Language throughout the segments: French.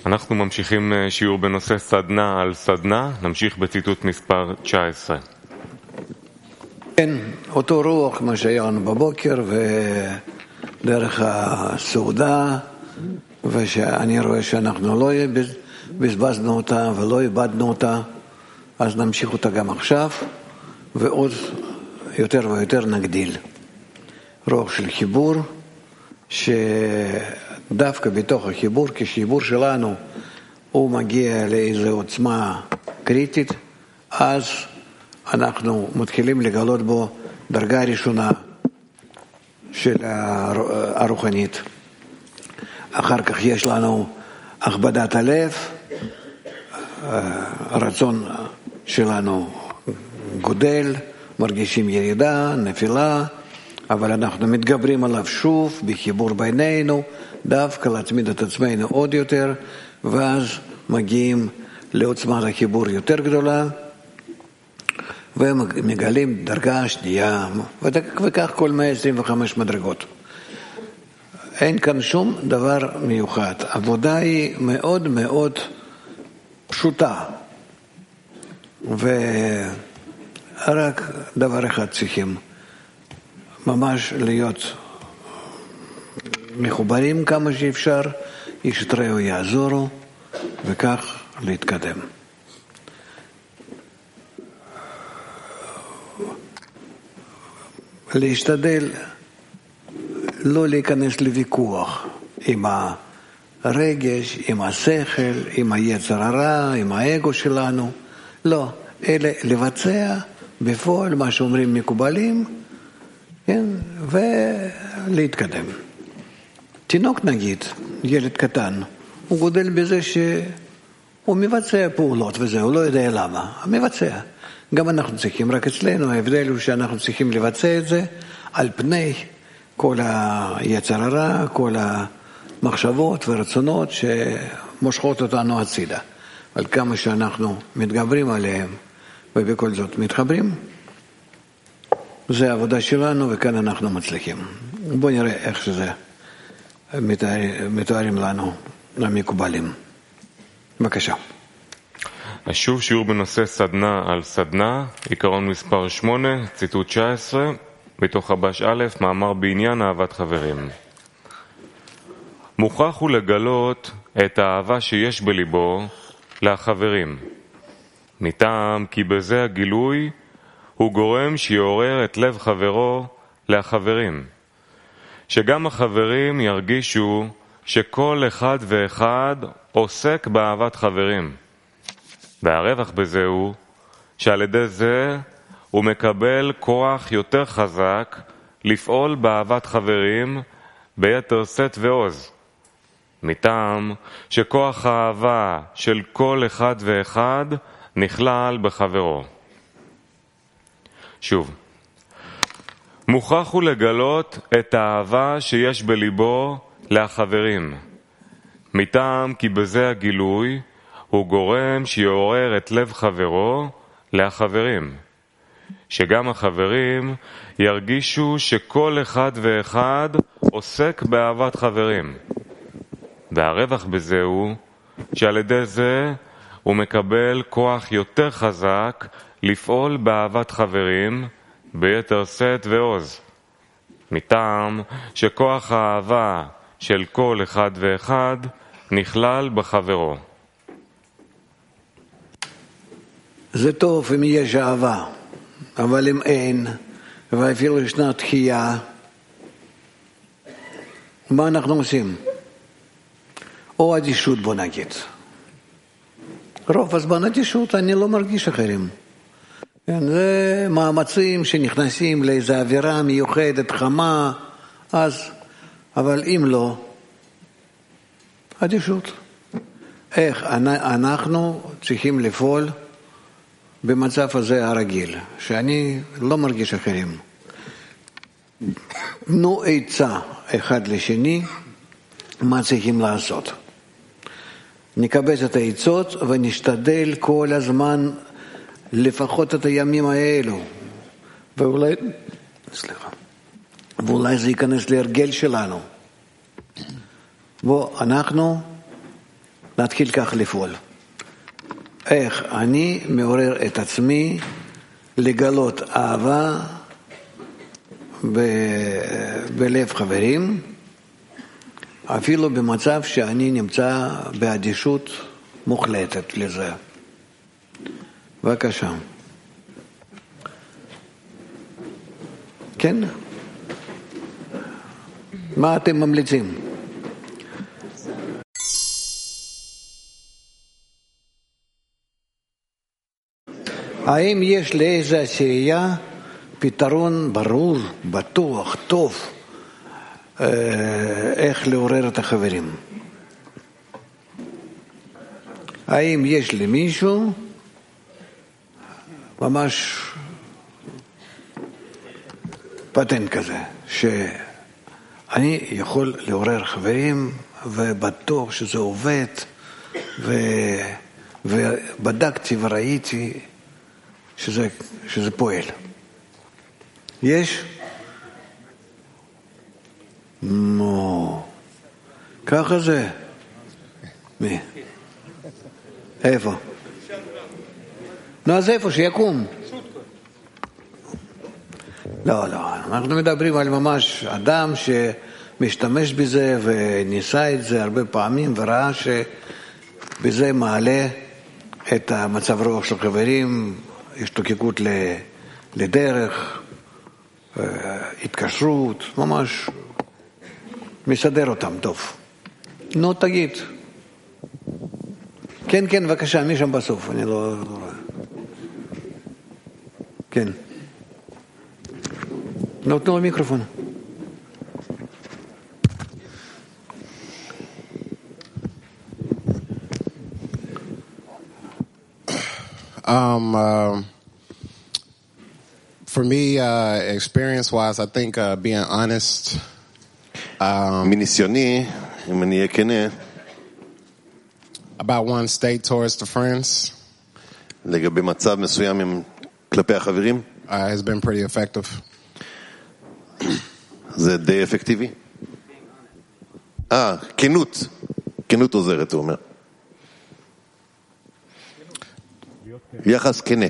אנחנו ממשיכים שיעור בנושא סדנה על סדנה, נמשיך בציטוט מספר 19. כן, אותו רוח מה שהיה לנו בבוקר ודרך הסעודה, ושאני רואה שאנחנו לא בזבזנו אותה ולא איבדנו אותה, אז נמשיך אותה גם עכשיו, ועוד יותר ויותר נגדיל. רוח של חיבור, שדווקא בתוך החיבור, כשחיבור שלנו הוא מגיע לאיזו עוצמה קריטית, אז אנחנו מתחילים לגלות בו דרגה ראשונה של הרוחנית. אחר כך יש לנו הכבדת הלב, הרצון שלנו גודל, מרגישים ירידה, נפילה, אבל אנחנו מתגברים עליו שוב בחיבור בינינו, דווקא להצמיד את עצמנו עוד יותר, ואז מגיעים לעוצמת החיבור יותר גדולה, ומגלים דרגה שנייה, וכך כל 125 מדרגות. אין כאן שום דבר מיוחד. העבודה היא מאוד מאוד פשוטה, ורק דבר אחד צריכים, ממש להיות מחוברים כמה שאפשר, איש את רעהו יעזורו, וכך להתקדם. להשתדל לא להיכנס לוויכוח עם הרגש, עם השכל, עם היצר הרע, עם האגו שלנו. לא, אלא לבצע בפועל מה שאומרים מקובלים, כן? ולהתקדם. תינוק נגיד, ילד קטן, הוא גודל בזה שהוא מבצע פעולות וזה, הוא לא יודע למה, מבצע. גם אנחנו צריכים, רק אצלנו ההבדל הוא שאנחנו צריכים לבצע את זה על פני כל היצר הרע, כל המחשבות ורצונות שמושכות אותנו הצידה. על כמה שאנחנו מתגברים עליהם ובכל זאת מתחברים, זה העבודה שלנו וכאן אנחנו מצליחים. בואו נראה איך שזה מתארים לנו המקובלים. בבקשה. שוב שיעור בנושא סדנה על סדנה, עיקרון מספר 8, ציטוט 19, בתוך חבש א', מאמר בעניין אהבת חברים. מוכרח הוא לגלות את האהבה שיש בליבו לחברים, מטעם כי בזה הגילוי הוא גורם שיעורר את לב חברו לחברים, שגם החברים ירגישו שכל אחד ואחד עוסק באהבת חברים, והרווח בזה הוא שעל ידי זה הוא מקבל כוח יותר חזק לפעול באהבת חברים ביתר שאת ועוז, מטעם שכוח האהבה של כל אחד ואחד נכלל בחברו. שוב, מוכרח הוא לגלות את האהבה שיש בליבו לחברים, מטעם כי בזה הגילוי הוא גורם שיעורר את לב חברו לחברים, שגם החברים ירגישו שכל אחד ואחד עוסק באהבת חברים, והרווח בזה הוא שעל ידי זה הוא מקבל כוח יותר חזק לפעול באהבת חברים ביתר שאת ועוז, מטעם שכוח האהבה של כל אחד ואחד נכלל בחברו. זה טוב אם יש אהבה, אבל אם אין, ואפילו ישנה דחייה, מה אנחנו עושים? או אדישות, בוא נגיד. רוב הזמן אדישות, אני לא מרגיש אחרים. זה מאמצים שנכנסים לאיזו אווירה מיוחדת, חמה, אז, אבל אם לא, אדישות. איך אנחנו צריכים לפעול במצב הזה הרגיל, שאני לא מרגיש אחרים. תנו עצה אחד לשני, מה צריכים לעשות. נקבץ את העצות ונשתדל כל הזמן לפחות את הימים האלו. ואולי זה ייכנס להרגל שלנו. בוא, אנחנו נתחיל כך לפעול. איך אני מעורר את עצמי לגלות אהבה בלב חברים, אפילו במצב שאני נמצא באדישות מוחלטת לזה. בבקשה. כן? מה אתם ממליצים? האם יש לאיזו עשירייה פתרון ברור, בטוח, טוב, איך לעורר את החברים? האם יש למישהו ממש פטנט כזה, שאני יכול לעורר חברים ובטוח שזה עובד, ובדקתי וראיתי שזה פועל? יש? ככה זה. מי? איפה? אז איפה שיקום. לא, אנחנו מדברים על ממש אדם שמשתמש בזה וניסה את זה הרבה פעמים וראה שבזה מעלה את המצב רוח של חברים, השתוקקות לדרך, התקשרות, ממש מסדר אותם טוב. נו, תגיד. כן, בבקשה, מי שם בסוף? אני לא רואה. כן. תנו מיקרופון. For me, experience-wise, I think being honest. מניסיוני, אם אני אהיה כנה, about one state towards the friends, לגבי מצב מסוים כלפי החברים, has been pretty effective. זה די אפקטיבי. כנות עוזרת, הוא אומר. יחס כנה.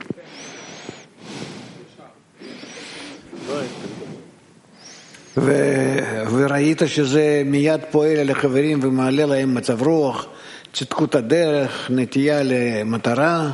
וראית שזה מיד פועל על החברים ומעלה להם מצב רוח, צדקות הדרך, נטייה למטרה.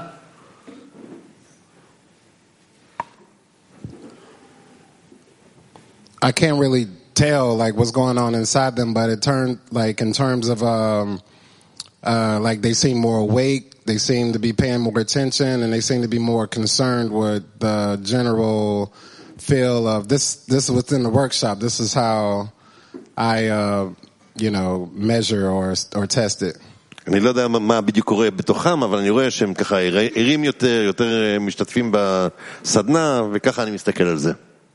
I can't really tell like what's going on inside them, but it turned like in terms of like they seem more awake, they seem to be paying more attention, and they seem to be more concerned with the general feel of this within the workshop. This is how I measure or test it. אני לא יודע מה בדיוק קורה בתוכם, אבל אני רואה שהם ככה ערים יותר משתתפים בסדנה, וככה אני מסתכל על זה.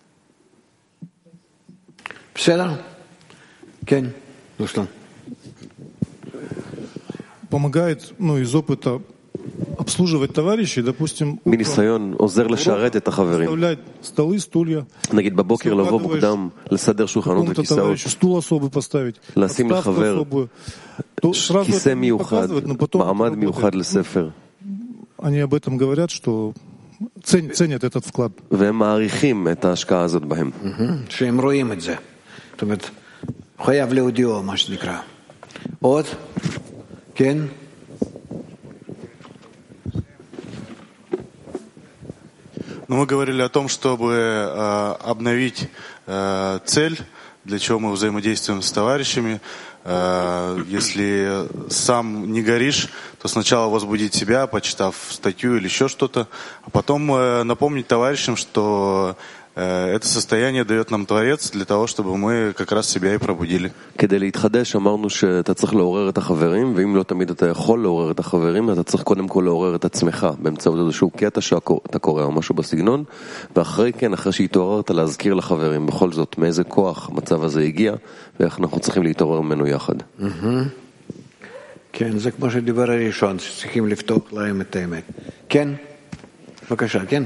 בסדר? כן, Руслан. Помогает, из опыта обслуживать товарищей, допустим, מניסיון עוזר לשרת את החברים. оставлять столы, стулья, נגיד בבוקר לבוא מוקדם, לסדר שולחנות какому-то וכיסאות, товарищу стул особый поставить, לשים подставку לחבר особую. То сразу כיסא это не מיוחד, показывают, но потом מעמד это מיוחד работает. לספר, Они об этом говорят, что ценят этот вклад. והם מעריכים את ההשקעה הזאת בהם. שהם רואים את זה. זאת אומרת, חייב להודיעו, מה שנקרא. עוד? כן? Но мы говорили о том, чтобы обновить цель, для чего мы взаимодействуем с товарищами. Если сам не горишь, то сначала возбудить себя, почитав статью или еще что-то, а потом напомнить товарищам, что это состояние дает нам Творец для того, чтобы мы как раз себя и пробудили. כדי להתחדש אמרנו שאתה צריך לעורר את החברים, ואם לא תמיד אתה יכול לעורר את החברים, אתה צריך קודם כל לעורר את עצמך באמצעות איזשהו קטע שאתה קורא או משהו בסגנון, ואחרי כן, אחרי שהתעוררת, להזכיר לחברים בכל זאת מאיזה כוח המצב הזה הגיע, ואיך אנחנו צריכים להתעורר ממנו יחד. כן, זה כמו שדיבר הראשון, שצריכים לפתוח להם את האמת. כן? בבקשה, כן?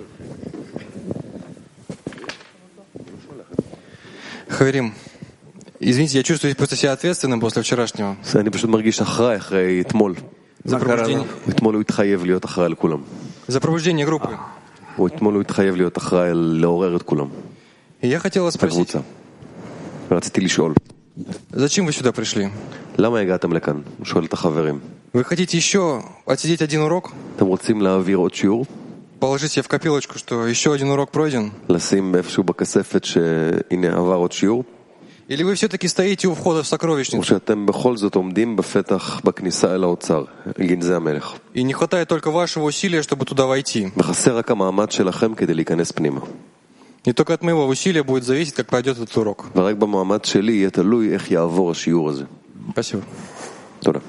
חברים, Извините, я чувствую просто себя ответственным после вчерашнего. אני פשוט מרגיש אחרי אתמול. אתמול הוא התחייב להיות אחראי על כולם. За пробуждение группы. אתמול הוא התחייב להיות אחראי לעורר את כולם. Я хотела спросить, רציתי לשאול. зачем вы сюда пришли? למה הגעתם לכאן? הוא שואל את החברים. Вы хотите еще отсидеть один урок? אתם רוצים להעביר עוד שיעור? Положить себе в копилочку, что еще один урок пройден? לשים איפשהו בכספת שהנה עבר עוד שיעור? Или вы все-таки стоите у входа в או сокровищницу? שאתם בכל זאת עומדים בפתח בכניסה אל האוצר, גנזי המלך. И не хватает только вашего усилия, чтобы туда войти. וחסר רק המעמד שלכם כדי להיכנס пнима. И только от моего усилия будет зависеть, как пройдет этот урок. ורק במעמד שלי יהיה תלוי איך יעבור השיעור הזה. Спасибо. תודה.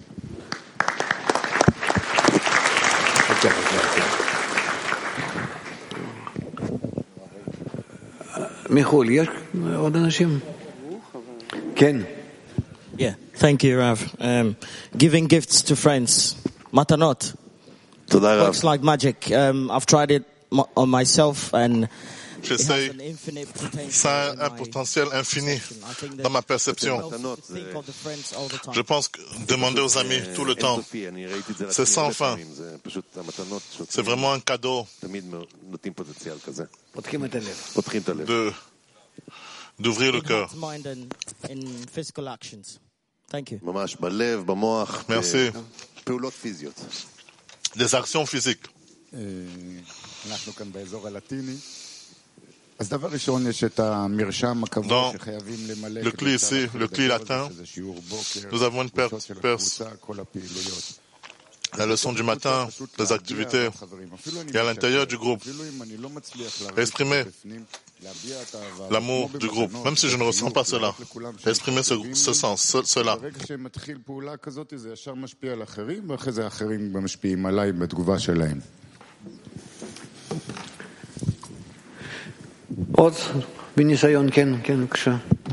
מחו"ל, יש עוד אנשים? כן. Yeah, thank you, Rav. Giving gifts to friends, matanot. תודה רב. Works like magic. I've tried it on myself and J'essaye. Ça a un potentiel infini dans ma perception. Je pense que demander aux amis tout le temps, c'est sans fin. C'est vraiment un cadeau d'ouvrir le cœur. Merci. Des actions physiques. Dans le cli ici, le cli latin, nous avons une perse. La leçon du matin, les activités, et à l'intérieur du groupe, exprimer l'amour du groupe, même si je ne ressens pas cela, exprimer ce sens, cela. עוד בניסיון, כן, בבקשה.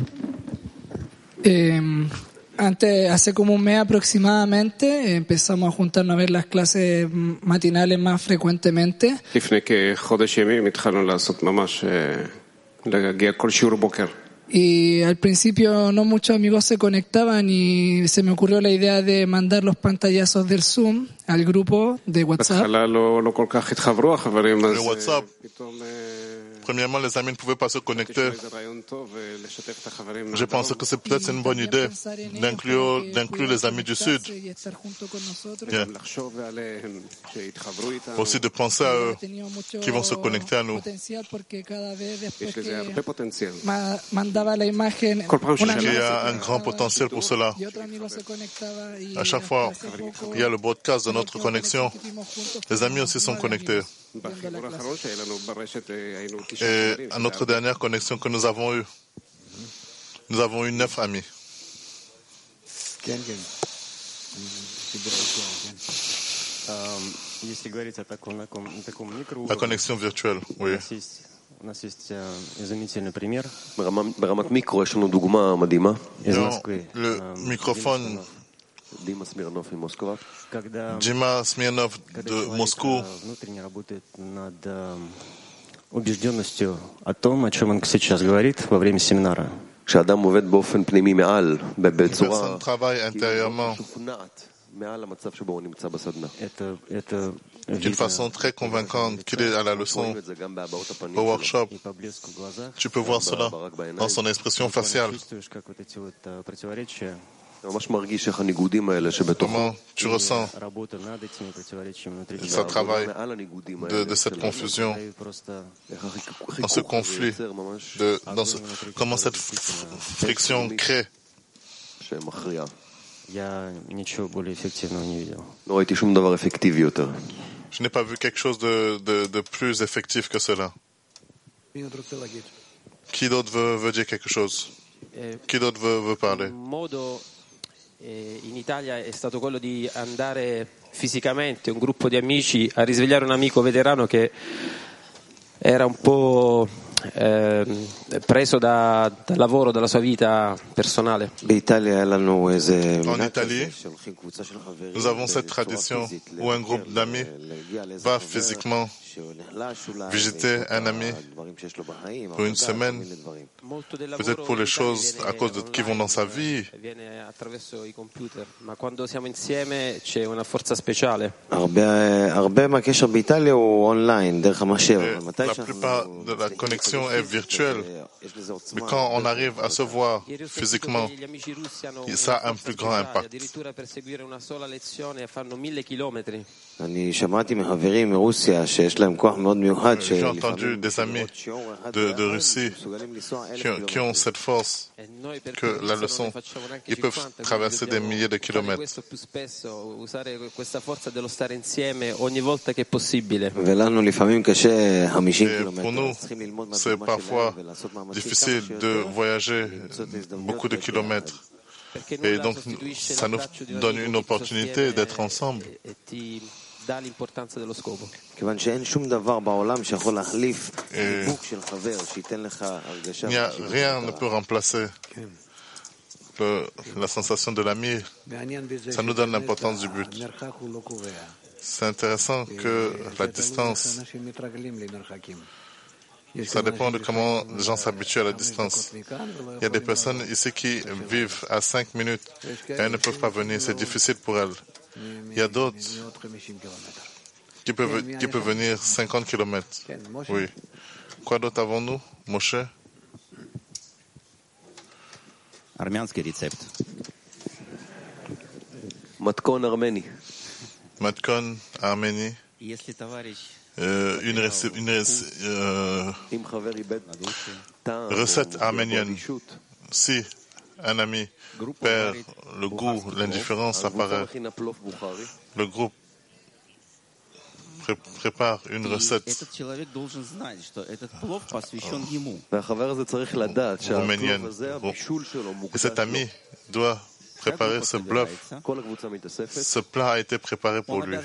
Hace como un mes aproximadamente empezamos a juntarnos a ver las clases matinales más frecuentemente. לפני כחודש ימים התחלנו לעשות ממש להגיע כל שיעור בוקר. Y al principio no muchos amigos se conectaban y se me ocurrió la idea de mandar los pantallazos del Zoom al grupo de WhatsApp. בהתחלה לא כל כך התחברו החברים, אז פתאום premièrement, les amis ne pouvaient pas se connecter. Je pense que c'est peut-être une bonne idée d'inclure les amis du Sud. Bien. Aussi de penser à eux qui vont se connecter à nous. Il y a un grand potentiel pour cela. À chaque fois, il y a le broadcast de notre connexion. Les amis aussi sont connectés. Et à notre dernière connexion que nous avons eu 9 amis. La connexion virtuelle, oui. ברמת מיקרו יש לנו דוגמה מדהימה. Le microphone Dima Smirnov de Moscou. Dima Smirnov de Moscou. Убежденностью о том, о чем он сейчас говорит во время семинара. כשאדם עובד באופן פנימי מעל, בצורה מעל המצב שבו הוא נמצא בסדנה. D'une façon très convaincante qu'il est à la leçon, au workshop. Tu peux voir cela dans son expression faciale. Comment tu ressens ce travail de cette confusion, dans ce conflit, comment cette friction crée. Je n'ai pas vu quelque chose de plus effectif que cela. Qui d'autre veut dire quelque chose? Qui d'autre veut parler? In Italia è stato quello di andare fisicamente, un gruppo di amici, a risvegliare un amico veterano che era un po' preso dal lavoro, dalla sua vita personnale. En Italie, nous avons cette tradition où un groupe d'amis va physiquement visiter un ami pour une semaine, peut-être pour les choses à cause de qui vont dans sa vie. Ma quando siamo insieme c'è una forza speciale. הרבה מהקשר באיטליה הוא אונליין, דרך המחשב. La plupart de la connexion est virtuelle, mais quand on arrive à se voir physiquement, ça a un plus grand impact. Addirittura per seguire una sola lezione fanno 1000 chilometri. אני שמעתי מחברים מרוסיה שיש להם כוח מאוד מיוחד. J'ai entendu des amis de Russie qui ont cette force que la leçon, ils peuvent traverser des milliers de kilomètres. Questo più spesso, usare questa forza dello stare insieme ogni volta che è possibile. ולנו לפעמים קשה 50 Et pour nous, c'est parfois difficile de voyager beaucoup de kilomètres. Et donc, ça nous donne une opportunité d'être ensemble. Dà l'importanza dello scopo. כיוון שאין שום דבר בעולם שיכול להחליף חיבוק של חבר שייתן לך הרגשה. Rien ne peut remplacer la sensation de l'ami. Ça nous donne l'importance du but. C'est intéressant que la distance, ça dépend de comment les gens s'habituent à la distance. Il y a des personnes ici qui vivent à 5 minutes et elles ne peuvent pas venir, c'est difficile pour elles. Il y a d'autres qui peuvent venir 50 km. Oui. Quoi d'autre avons-nous, Moshe? Армянский рецепт. Matkon arméni. Matkon arméni. Если товарищ Une recette arménienne. Si un ami perd le goût, l'indifférence apparaît, le groupe prépare une recette rouménienne. Et cet ami doit préparer ce bluff. Ce plat a été préparé pour lui.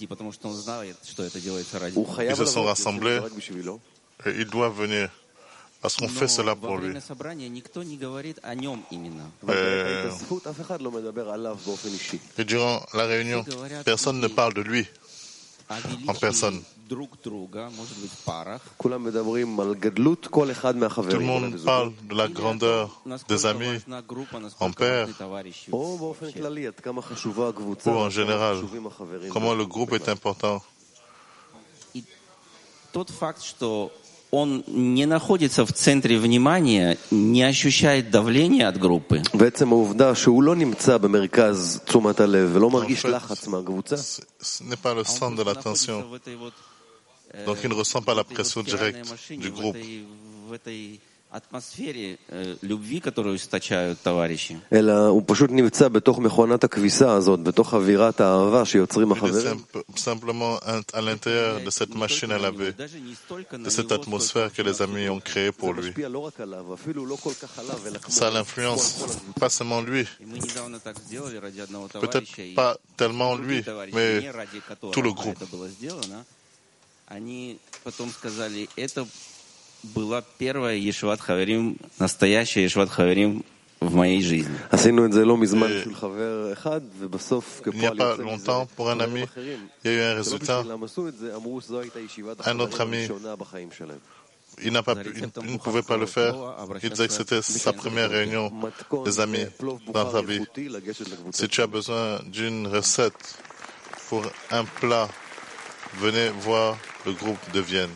Ils se sont rassemblés et il doit venir. Parce qu'on fait cela pour lui. Et durant la réunion, personne ne parle de lui en personne. Tout le monde parle de la grandeur des amis en pair ou en général. Comment le groupe est important. Он не находится в центре внимания, не ощущает давления от группы. בעצם העובדה שהוא לא נמצא במרכז תשומת הלב ולא מרגיש לחץ מהקבוצה. Ce n'est pas le centre de l'attention. Donc il ne ressent pas la pression directe du groupe. атмосфере любви, которую источают товарищи. אלא הוא פשוט נמצא בתוך מכונת הכביסה הזאת, בתוך אווירת האהבה שיוצרים החברים. Simplement à l'intérieur de cette machine à laver, de cette atmosphère que les amis ont créée pour lui. Ça l'influence pas seulement lui, peut-être pas tellement lui, mais tout le groupe. Они потом сказали, это была первая Ешиват Хаверим, настоящая Ешиват Хаверим в моей жизни. עשינו את זה לא מזמן של חבר אחד, ובסוף כפועל יוצא longtemps pour un ami, il y a eu un résultat. Un autre ami, il ne pouvait pas le faire. Il disait que c'était sa première réunion des amis dans sa vie. Si tu as besoin d'une recette pour un plat, venez voir le groupe de Vienne.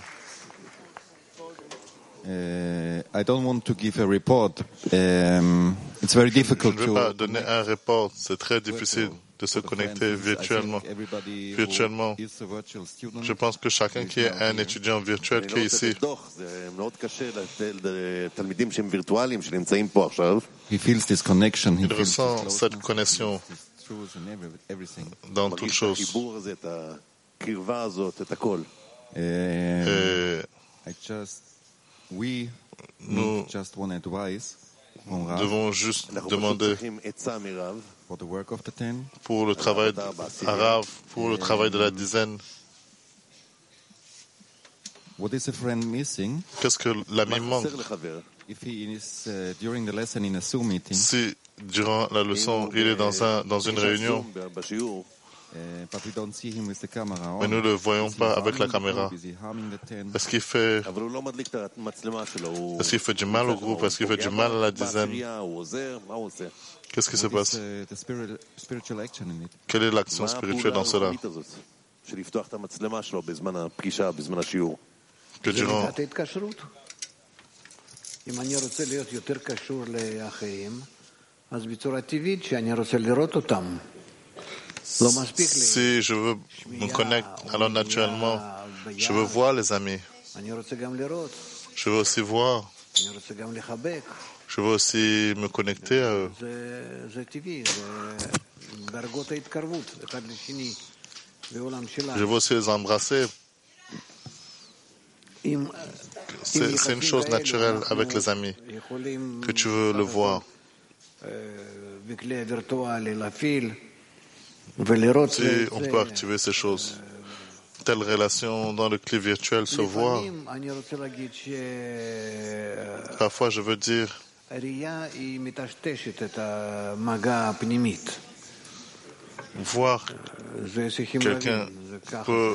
I don't want to give a report. It's very difficult Je ne veux pas donner un report. C'est très difficile de se connecter virtuellement. Je pense que chacun qui est un étudiant virtuel qui est ici, he feels this connection. Il ressent cette connexion dans toutes choses. Nous devons juste demander pour le travail arabe, pour le travail de la dizaine. Qu'est-ce que l'ami manque? Si durant la leçon il est dans une réunion Mais nous ne le voyons pas avec la caméra. Est-ce qu'il fait du mal au groupe? Est-ce qu'il fait du mal à la dizaine? Qu'est-ce qui se passe? Quelle est l'action spirituelle dans cela? Que durant אם אני רוצה להיות יותר קשור לאחרים, אז בצורה טבעית שאני רוצה לראות אותם. לא מספיק לי. Si je veux me connecter, alors naturellement, je veux voir les amis. אני רוצה גם לראות. Je veux aussi voir. אני רוצה גם לחבק. Je veux aussi me connecter à eux. זה טבעי, זה דרגות ההתקרבות, אחד לשני, בעולם שלנו. Je veux aussi les embrasser. C'est une chose naturelle avec les amis, que tu veux le voir. Si on peut activer ces choses, telle relation dans le clip virtuel se voit. Parfois, je veux dire, voir quelqu'un peut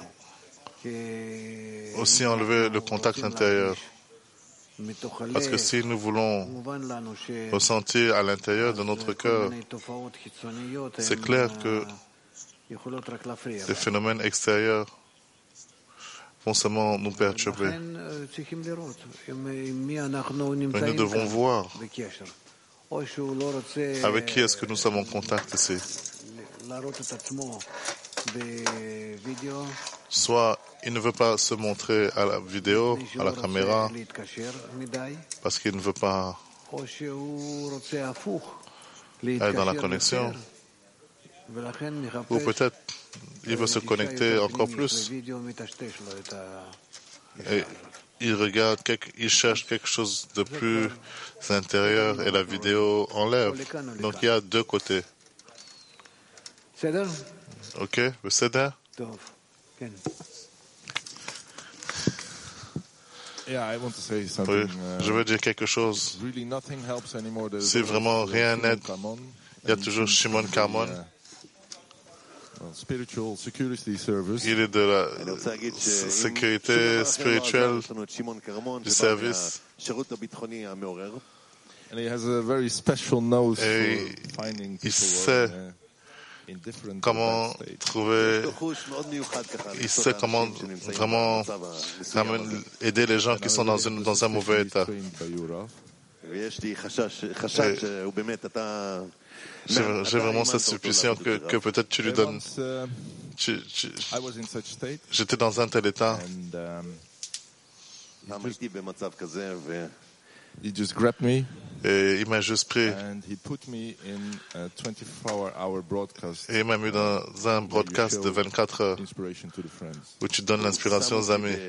aussi enlever le contact intérieur. Parce que si nous voulons ressentir à l'intérieur de notre cœur, c'est clair que les phénomènes extérieurs vont seulement nous perturber. Mais nous devons voir avec qui est-ce que nous sommes en contact ici. Soit il ne veut pas se montrer à la vidéo, à la caméra, parce qu'il ne veut pas être dans la connexion, ou peut-être il veut se connecter encore plus. Et il cherche quelque chose de plus intérieur et la vidéo enlève. Donc il y a deux côtés. Ok, בסדר? Yeah, I want to say Oui, something. je veux dire quelque chose. Really, nothing helps anymore. Si vraiment rien n'aide, il y a toujours Shimon Carmon. Spiritual security service. Il est de la sécurité spirituelle du service. And he has a very special nose Et for finding il people sait in different comment trouver, il sait comment vraiment aider les gens qui sont dans un mauvais état. J'ai vraiment cette suspicion que peut-être tu lui donnes. J'étais dans un tel état. He just grabbed me. Et il m'a juste pris. And he put me in a 24-hour broadcast. Et il m'a mis dans un broadcast de 24 heures où tu donnes l'inspiration aux amis.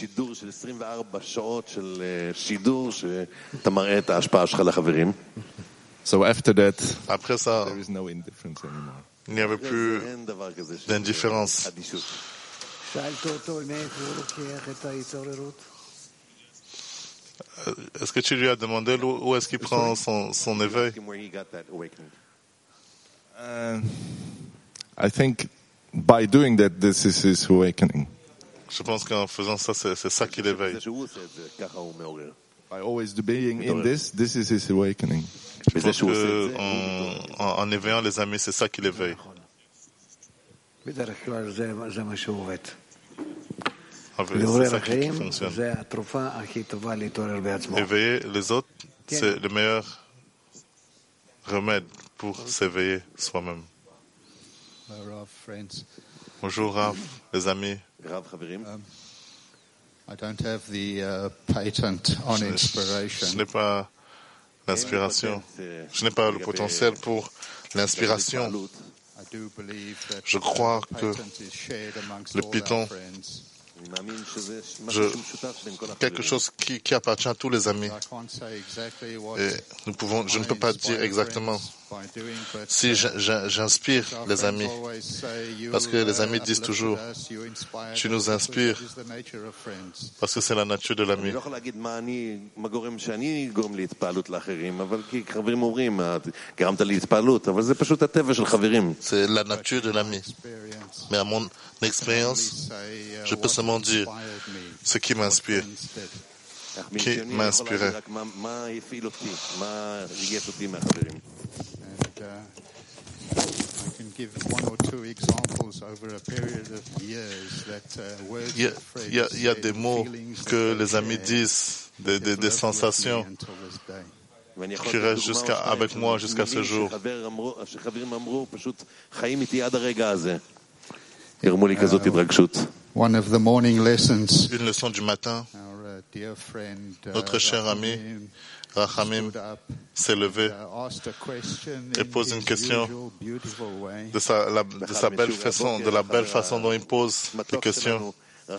So after that, après ça, there is no indifference anymore. Il n'y avait plus d'indifférence. Est-ce que tu lui as demandé où est-ce qu'il prend son éveil? I think by doing that, this is his awakening. Je pense qu'en faisant ça, c'est ça qui l'éveille. By always being in this is his awakening. Je pense que en éveillant les amis, c'est ça qui l'éveille. C'est ça qui fonctionne. Éveiller les autres, c'est le meilleur remède pour s'éveiller soi-même. Bonjour Rav, les amis. I don't have the patent on inspiration. Je n'ai pas l'inspiration. Je n'ai pas le potentiel pour l'inspiration. Je crois que le Python Quelque chose qui appartient à tous les amis. Et je ne peux pas dire exactement si j'inspire les amis, parce que les amis disent toujours tu nous inspires, parce que c'est la nature de l'ami. C'est la nature de l'ami. Mais à mon expérience, je peux seulement dire ce qui m'inspire, qui m'inspirait. Il y a des mots que les amis disent, des sensations qui restent avec moi jusqu'à ce jour. One of the morning lessons. Une leçon du matin. Notre cher ami Rachamim s'est levé et pose une question de sa belle façon, de la belle façon dont il pose les questions.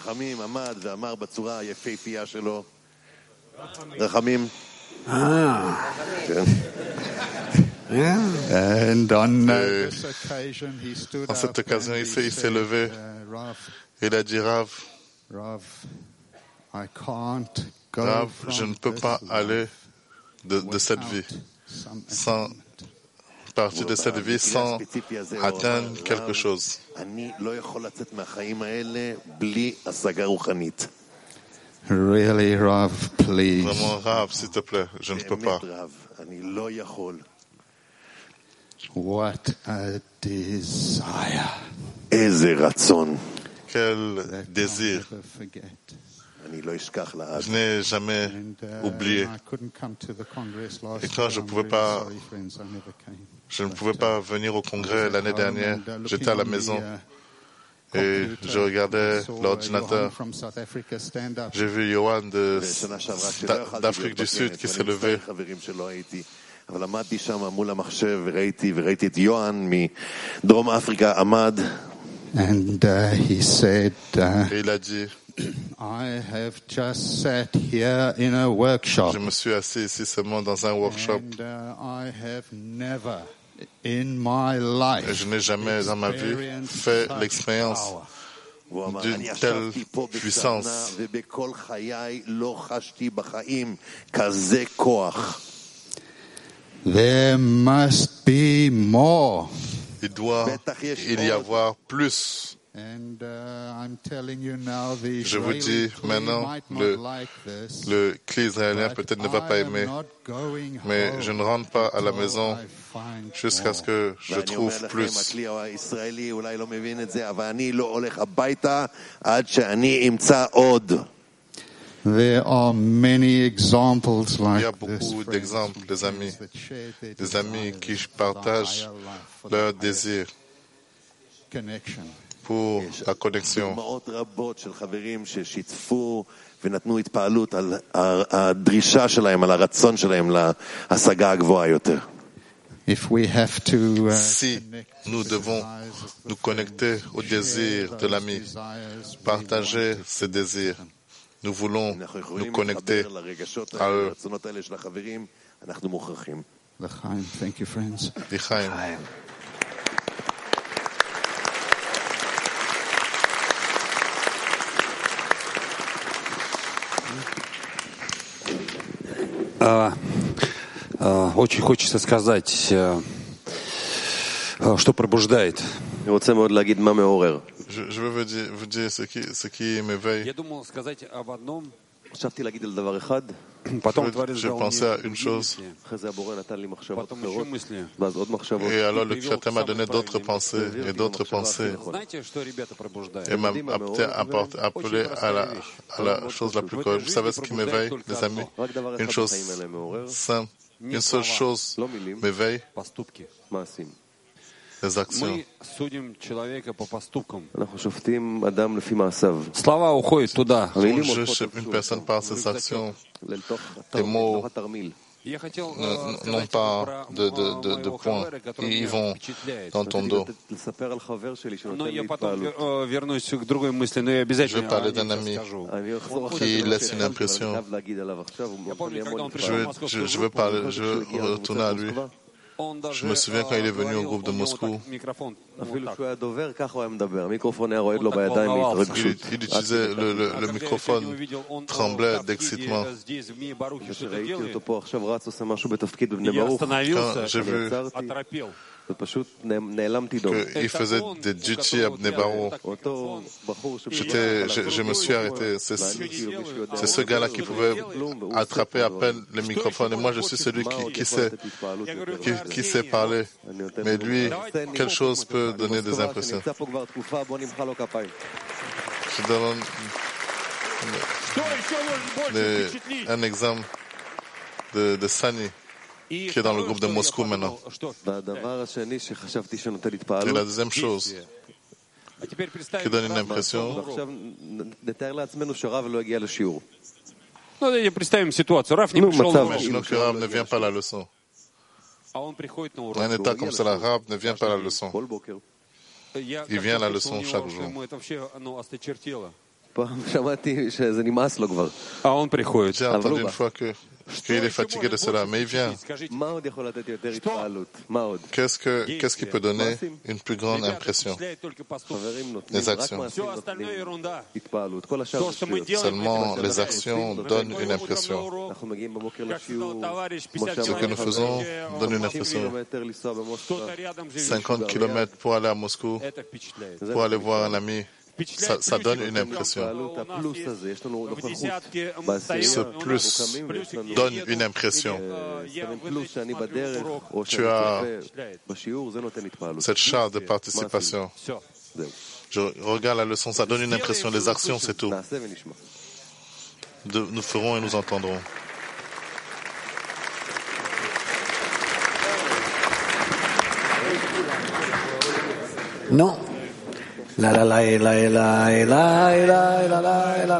Rachamim. And on this occasion, he stood en cette occasion, il s'est levé. Il a dit, Rav, je ne peux pas aller de cette vie, sans partir de cette vie sans atteindre quelque chose. Really, Rav, please. Vraiment, Rav, s'il te plaît, je ne peux pas. What a desire. Quel désir. Je n'ai jamais oublié. Et quand je ne pouvais pas venir au congrès l'année dernière, j'étais à la maison et je regardais l'ordinateur. J'ai vu Yohan d'Afrique du Sud qui s'est levé. אבל עמדתי שם מול המחשב וראיתי את יוהן מדרום אפריקה עמד. And he said, il a dit, I have just sat here in a workshop. Je me suis assis ici seulement dans un workshop. And I have never in my life et je n'ai jamais dans ma vie fait l'expérience d'une telle puissance. There must be more. Il doit y avoir plus. And, I'm telling you now, je vous dis maintenant, le cli israélien peut-être ne va pas aimer, mais je ne rentre pas à la maison jusqu'à ce que je trouve plus. There are many examples like Il y a beaucoup d'exemples des amis qui partagent leur désir pour la connexion. ונתנו התפעלות על הדרישה שלהם, על הרצון שלהם להשגה הגבוהה יותר. Si nous devons nous connecter au désir de l'ami, partager ses désirs, nous voulons nous connecter à eux. L'chaim, thank you, friends. L'chaim. Очень хочется сказать, что пробуждает. Je veux vous dire ce qui m'éveille. Я думал сказать об одном, je pensais à une chose, et alors le Créateur m'a donné d'autres pensées et d'autres pensées, et m'a appelé à la chose la plus correcte. Vous savez ce qui m'éveille, les amis? Une chose simple, une seule chose m'éveille, les actions. Слова уходят туда. On juge une personne par ses actions, les mots, n'ont pas de points. Ils vont dans ton dos. Je vais parler d'un ami qui laisse une impression. Je veux retourner à lui. Je me souviens quand il est venu au groupe de Moscou. Il utilisait le microphone, tremblait d'excitement. Quand j'ai vu qu'il faisait des duty à Bnei-Baro, je me suis arrêté. C'est ce gars-là qui pouvait attraper à peine le microphone. Et moi, je suis celui qui sait parler. Mais lui, quelque chose peut donner des impressions. Je donne un exemple de Sani, qui est dans le groupe de Moscou maintenant. Et la deuxième chose qui donne une impression. Imaginons que Rav ne vient pas à la leçon. Un état comme ça, Rav ne vient pas à la leçon. Il vient à la leçon chaque jour. J'ai entendu une fois qu'il est fatigué de cela, mais il vient. Qu'est-ce qui peut donner une plus grande impression? Les actions. Seulement les actions donnent une impression. Ce que nous faisons donne une impression. 50 km pour aller à Moscou, pour aller voir un ami. Ça donne une impression. Ce plus donne une impression. Tu as cette charge de participation. Je regarde la leçon, ça donne une impression. Les actions, c'est tout. Nous ferons et nous entendrons. Non. La la la la la la la la la la la la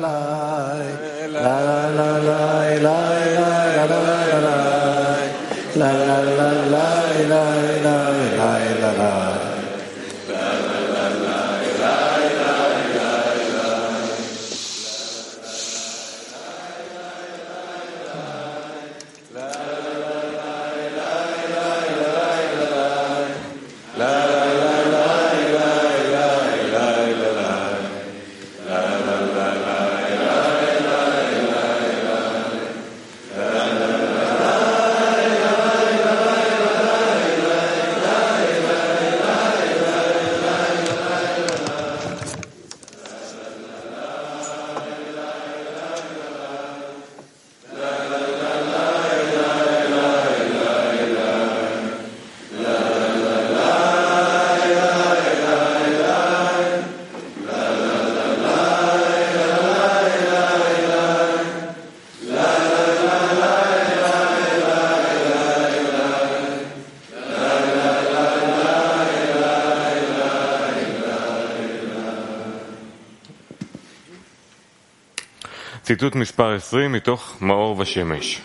ציטוט מספר 20 מתוך מאור ושמש.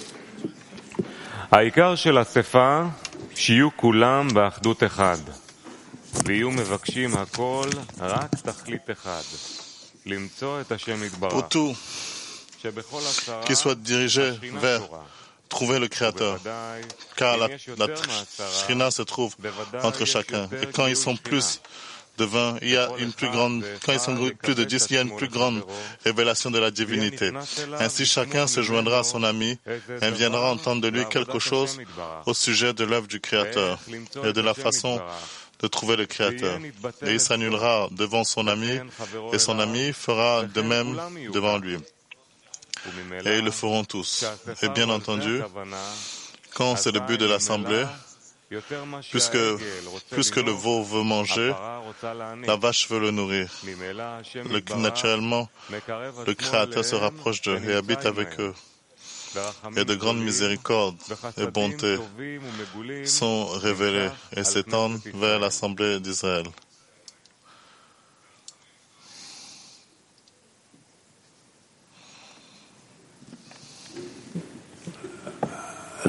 העיקר של אספה שיהיו כולם באחדות אחד ויהיו מבקשים הכל רק תכלית אחד, למצוא את השם יתברך, שבכל הצרה qu'ils soient dirigés vers trouver le Créateur, car la Shrina se trouve entre chacun. Et quand ils sont plus de 20, il y a une plus grande, quand ils sont plus de 10, il y a une plus grande révélation de la divinité. Ainsi, chacun se joindra à son ami et viendra entendre de lui quelque chose au sujet de l'œuvre du Créateur et de la façon de trouver le Créateur. Et il s'annulera devant son ami et son ami fera de même devant lui. Et ils le feront tous. Et bien entendu, quand c'est le but de l'assemblée, plus que le veau veut manger, la vache veut le nourrir. Naturellement, le Créateur se rapproche d'eux et habite avec eux. Et de grandes miséricordes et bontés sont révélées et s'étendent vers l'assemblée d'Israël.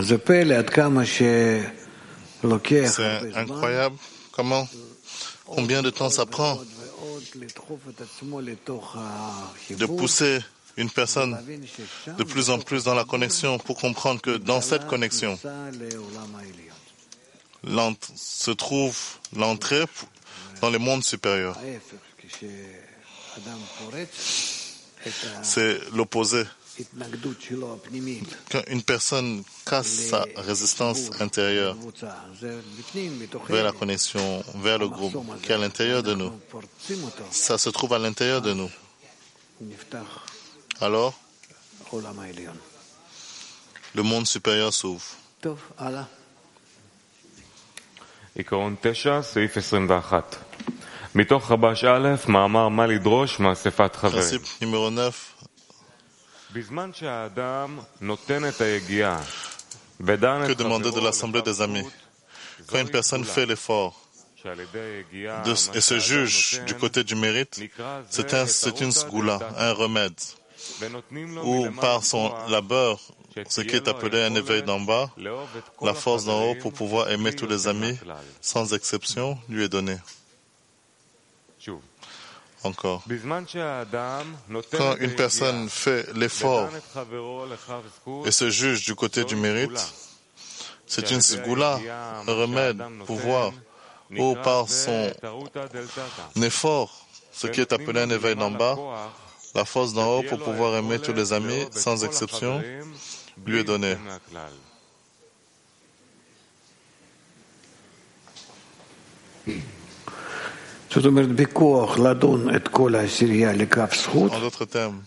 C'est incroyable combien de temps ça prend de pousser une personne de plus en plus dans la connexion pour comprendre que dans cette connexion se trouve l'entrée dans les mondes supérieurs. C'est l'opposé. Quand une personne casse sa résistance intérieure vers la connexion, vers le groupe, qui est à l'intérieur de nous, ça se trouve à l'intérieur de nous. Alors, le monde supérieur s'ouvre. עיקרון 9, סעיף 21. מתוך חב"ש א', מאמר מה לדרוש מאספת חברים. Principe numéro 9. בזמן שהאדם נותן את היגיעה ודן את Que demander de l'assemblée des amis? Quand une personne fait l'effort et se juge du côté du mérite, c'est une sgoula, un remède, ou par son labeur, ce qui est appelé un éveil d'en bas, la force d'en haut pour pouvoir aimer tous les amis, sans exception, lui est donnée. Encore. Quand une personne fait l'effort et se juge du côté du mérite, c'est une sgoula, un remède, pouvoir, ou par son effort, ce qui est appelé un éveil d'en bas, la force d'en haut pour pouvoir aimer tous les amis, sans exception, lui est donnée. En d'autres termes,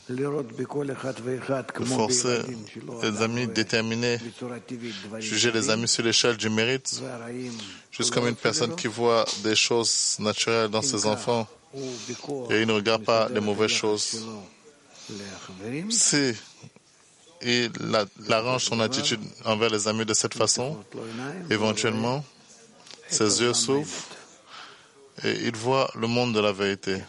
forcer les amis déterminés, juger les amis sur l'échelle du mérite, juste comme une personne qui voit des choses naturelles dans ses enfants et il ne regarde pas les mauvaises choses. Si il arrange son attitude envers les amis de cette façon, éventuellement, ses yeux s'ouvrent et il voit le monde de la vérité.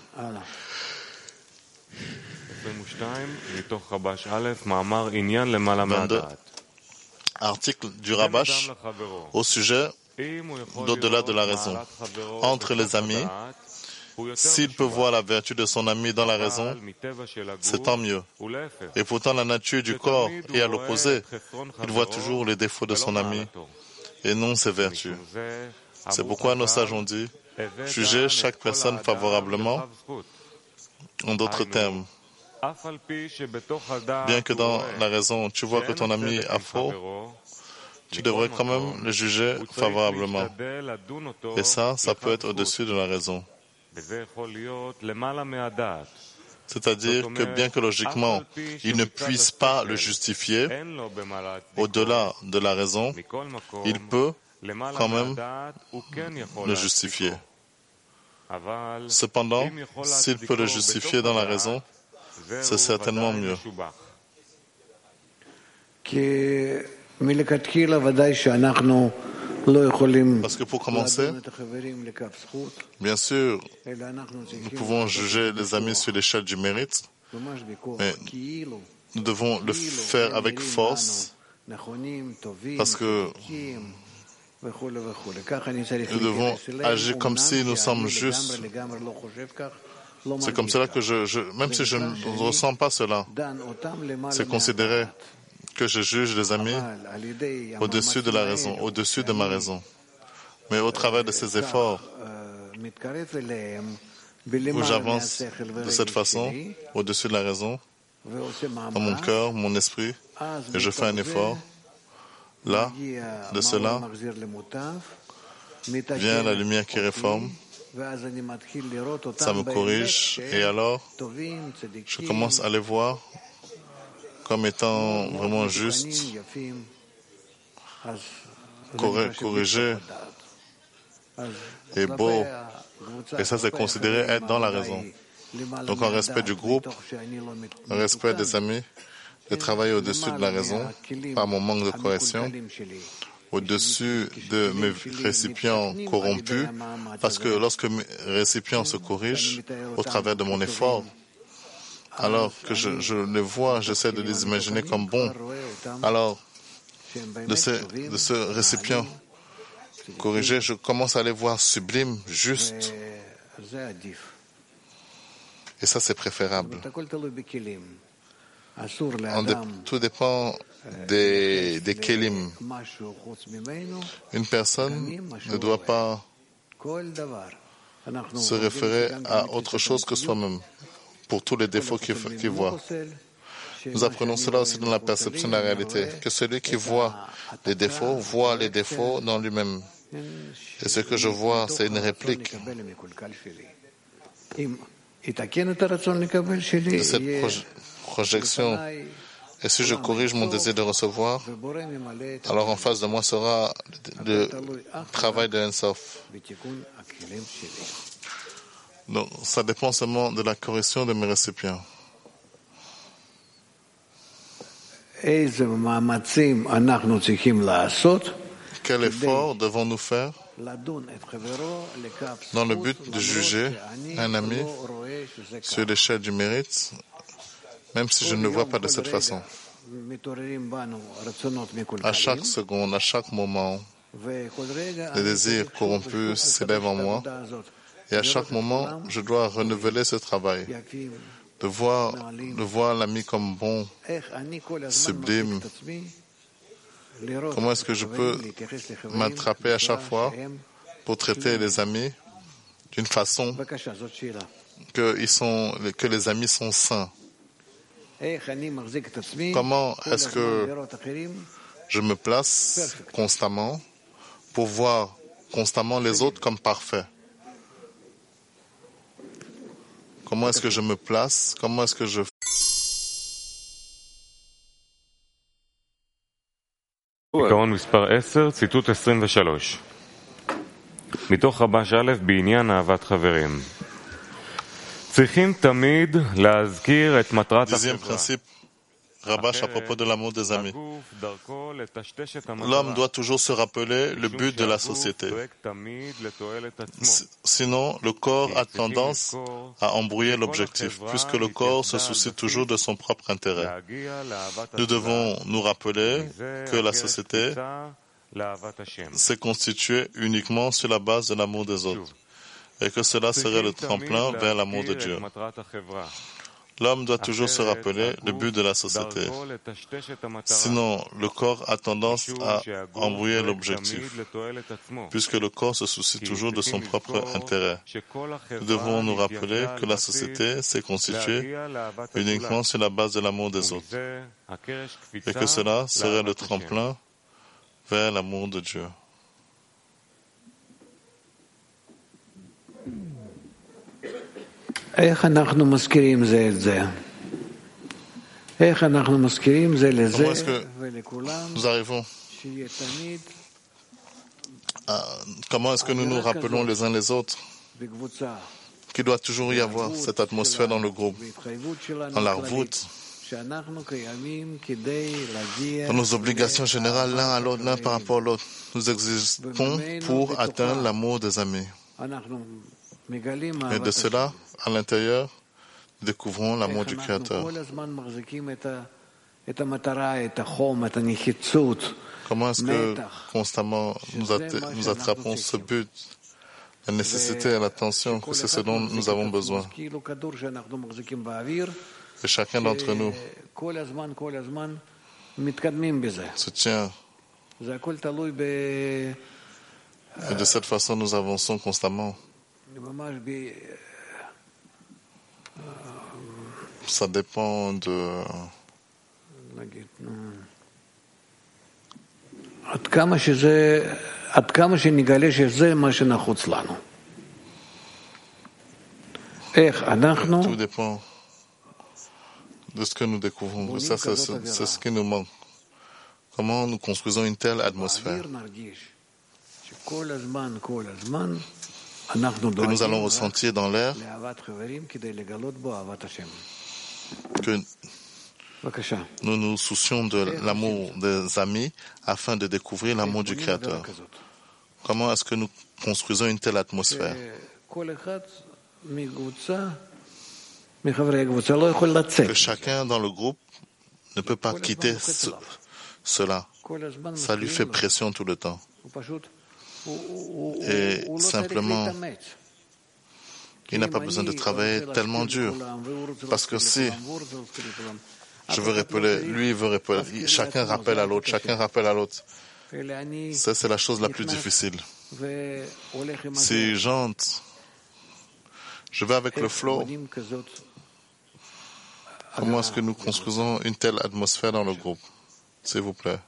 Article du Rabash au sujet d'au-delà de la raison. Entre les amis, s'il peut voir la vertu de son ami dans la raison, c'est tant mieux. Et pourtant, la nature du corps est à l'opposé. Il voit toujours les défauts de son ami et non ses vertus. C'est pourquoi nos sages ont dit, jugez chaque personne favorablement. En d'autres termes, bien que dans la raison, tu vois que ton ami a faux, tu devrais quand même le juger favorablement. Et ça peut être au-dessus de la raison. C'est-à-dire que bien que logiquement, il ne puisse pas le justifier, au-delà de la raison, il peut quand même le justifier. Cependant, s'il peut le justifier dans la raison, c'est certainement mieux. Parce que pour commencer, bien sûr, nous pouvons juger les amis sur l'échelle du mérite, mais nous devons le faire avec force, parce que nous devons agir comme si nous sommes justes. C'est comme cela que même si je ne ressens pas cela, c'est considéré que je juge les amis au-dessus de la raison, au-dessus de ma raison. Mais au travers de ces efforts, où j'avance de cette façon, au-dessus de la raison, dans mon cœur, mon esprit, et je fais un effort, là, de cela, vient la lumière qui réforme, ça me corrige, et alors, je commence à les voir comme étant vraiment justes, corrigés et beaux. Et ça, c'est considéré être dans la raison. Donc, en respect du groupe, en respect des amis, de travailler au-dessus de la raison, par mon manque de correction, au-dessus de mes récipients corrompus, parce que lorsque mes récipients se corrigent au travers de mon effort, alors que je les vois, j'essaie de les imaginer comme bons, alors de ce récipient corrigé, je commence à les voir sublimes, justes. Et ça, c'est préférable. Tout dépend des kelim. Une personne ne doit pas se référer à autre chose que soi-même pour tous les défauts qu'il voit. Nous apprenons cela aussi dans la perception de la réalité, que celui qui voit les défauts dans lui-même. Et ce que je vois, c'est une réplique de cette projection. Et si je corrige mon désir de recevoir, alors en face de moi sera le travail de l'Ensof. Donc, ça dépend seulement de la correction de mes récipients. Quel effort devons-nous faire dans le but de juger un ami sur l'échelle du mérite, même si je ne le vois pas de cette façon? À chaque seconde, à chaque moment, les désirs corrompus s'élèvent en moi, et à chaque moment, je dois renouveler ce travail, de voir l'ami comme bon, sublime. Comment est-ce que je peux m'attraper à chaque fois pour traiter les amis d'une façon que les amis sont saints? Comment est-ce que je me place constamment pour voir constamment les autres comme parfaits? Comment est-ce que je me place? Comment est-ce que je... עיקרון מספר 10, ציטוט 23. מתוך רבש א' בעניין אהבת חברים. צריכים תמיד להזכיר את מטרת החברה. Rabash à propos de l'amour des amis. L'homme doit toujours se rappeler le but de la société. Sinon, le corps a tendance à embrouiller l'objectif, puisque le corps se soucie toujours de son propre intérêt. Nous devons nous rappeler que la société s'est constituée uniquement sur la base de l'amour des autres, et que cela serait le tremplin vers l'amour de Dieu. L'homme doit toujours se rappeler le but de la société. Sinon, le corps a tendance à embrouiller l'objectif, puisque le corps se soucie toujours de son propre intérêt. Nous devons nous rappeler que la société s'est constituée uniquement sur la base de l'amour des autres, et que cela serait le tremplin vers l'amour de Dieu. Comment est-ce que nous arrivons comment est-ce que nous nous rappelons les uns les autres qu'il doit toujours y avoir cette atmosphère dans le groupe, dans l'arvout, dans nos obligations générales l'un à l'autre, l'un par rapport à l'autre. Nous existons pour atteindre l'amour des amis. Et de cela, à l'intérieur, nous découvrons l'amour du Créateur. Comment est-ce que constamment nous attrapons ce but, la nécessité et l'attention, que c'est ce dont nous avons besoin. Et chacun d'entre nous se tient. Et de cette façon, nous avançons constamment. Ça dépend de... Tout dépend de ce que nous découvrons. Ça, c'est ce qui nous manque. Comment nous construisons une telle atmosphère que nous allons ressentir dans l'air, que nous nous soucions de l'amour des amis afin de découvrir l'amour du Créateur. Comment est-ce que nous construisons une telle atmosphère? Que chacun dans le groupe ne peut pas quitter cela. Ça lui fait pression tout le temps. Et simplement, il n'a pas besoin de travailler tellement dur. Parce que si je veux rappeler, lui il veut rappeler, chacun rappelle à l'autre, Ça, c'est la chose la plus difficile. Si j'entre, je vais avec le flow. Comment est-ce que nous construisons une telle atmosphère dans le groupe? S'il vous plaît.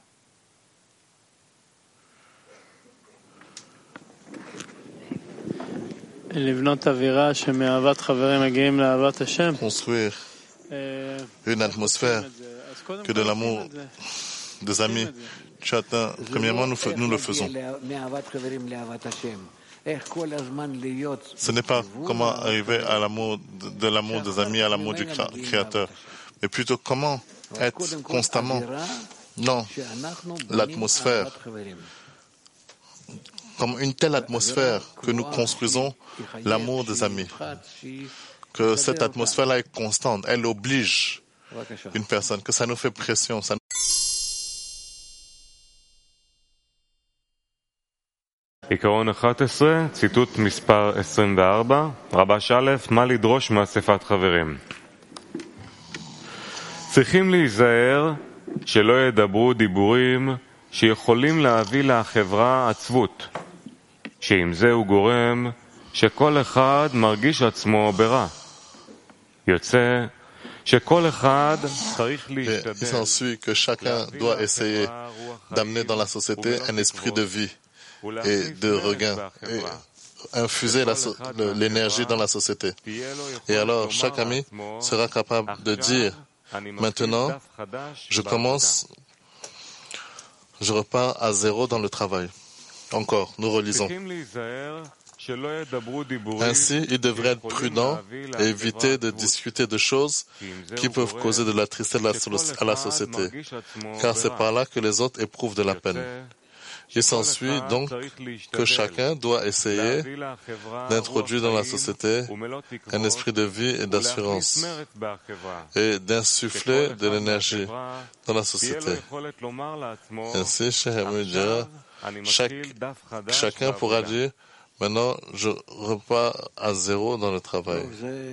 Construire une atmosphère que de l'amour des amis. Premièrement, nous le faisons. Ce n'est pas comment arriver à l'amour de l'amour des amis à l'amour du Créateur, mais plutôt comment être constamment dans l'atmosphère, comme une telle atmosphère que nous construisons l'amour des amis. Que cette atmosphère-là est constante, elle oblige une personne, que ça nous fait pression. עיקרון 11, ציטוט מספר 24, רבש א', מה לדרוש מאספת חברים. צריכים להיזהר שלא ידברו דיבורים שיכולים להביא לחברה עצבות, שעם זה הוא גורם שכל אחד מרגיש עצמו ברע. יוצא שכל אחד צריך להשתדל. Il s'ensuit que chacun doit essayer d'amener dans la société un esprit de vie et de regain, et infuser l'énergie dans la société. Et alors, chaque ami sera capable de dire, maintenant, je repars à zéro dans le travail. Encore, nous relisons. Ainsi, il devrait être prudent et éviter de discuter de choses qui peuvent causer de la tristesse à la société, car c'est par là que les autres éprouvent de la peine. Il s'ensuit donc que chacun doit essayer d'introduire dans la société un esprit de vie et d'assurance et d'insuffler de l'énergie dans la société. Ainsi, chacun pourra dire, maintenant je repars à zéro dans le travail.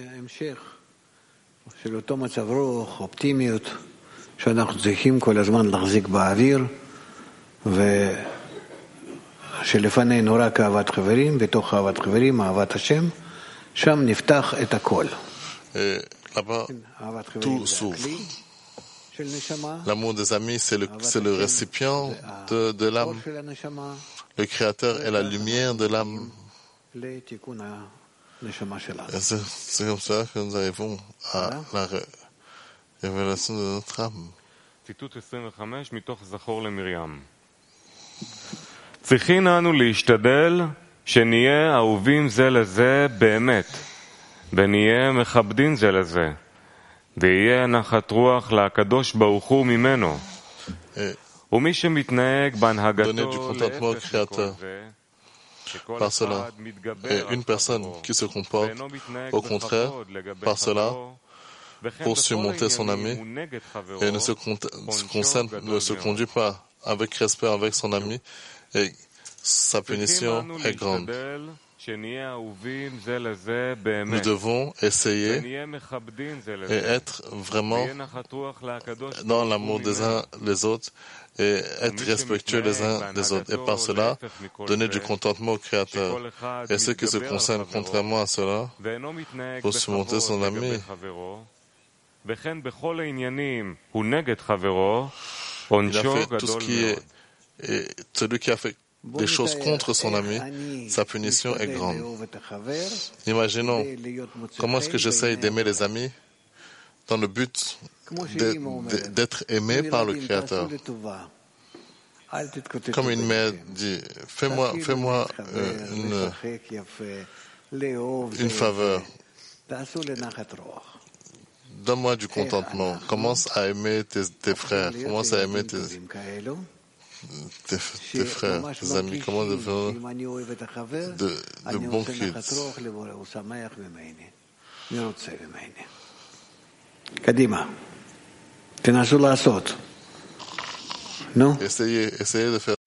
שלפנינו רק אהבת חברים, בתוך אהבת חברים, אהבת השם, שם נפתח את הכל. Là-bas, tout s'ouvre. L'amour des amis, c'est le récipient de l'âme. Le Créateur est la lumière de l'âme. C'est comme ça que nous arrivons à la révélation de notre âme. ציטוט 25 מתוך זכור למרים. צריכים אנו להשתדל שנהיה אהובים זה לזה באמת, ונהיה מכבדים זה לזה, ויהיה נחת רוח לקדוש ברוך הוא ממנו. ומי שמתנהג בהנהגתו להפך מכל זה, par cela. Et une personne qui se comporte au contraire par cela pour surmonter son ami et ne se conduit pas avec respect avec son ami, et sa punition est grande. Nous devons essayer et être vraiment dans l'amour des uns les autres et être respectueux les uns des autres. Et par cela, donner du contentement au Créateur. Et ceux qui se concernent contrairement à cela, pour surmonter son ami, il a fait tout ce qui est... Et celui qui a fait des choses contre son ami, sa punition est grande. Imaginons, comment est-ce que j'essaye d'aimer les amis dans le but d'être aimé par le Créateur. Comme une mère dit, fais-moi une faveur. Donne-moi du contentement. Commence à aimer tes frères. Commence à aimer tes frères, tes amis, comment devenir de bons kids. קדימה, תנסו לעשות. Non? Essayez de faire.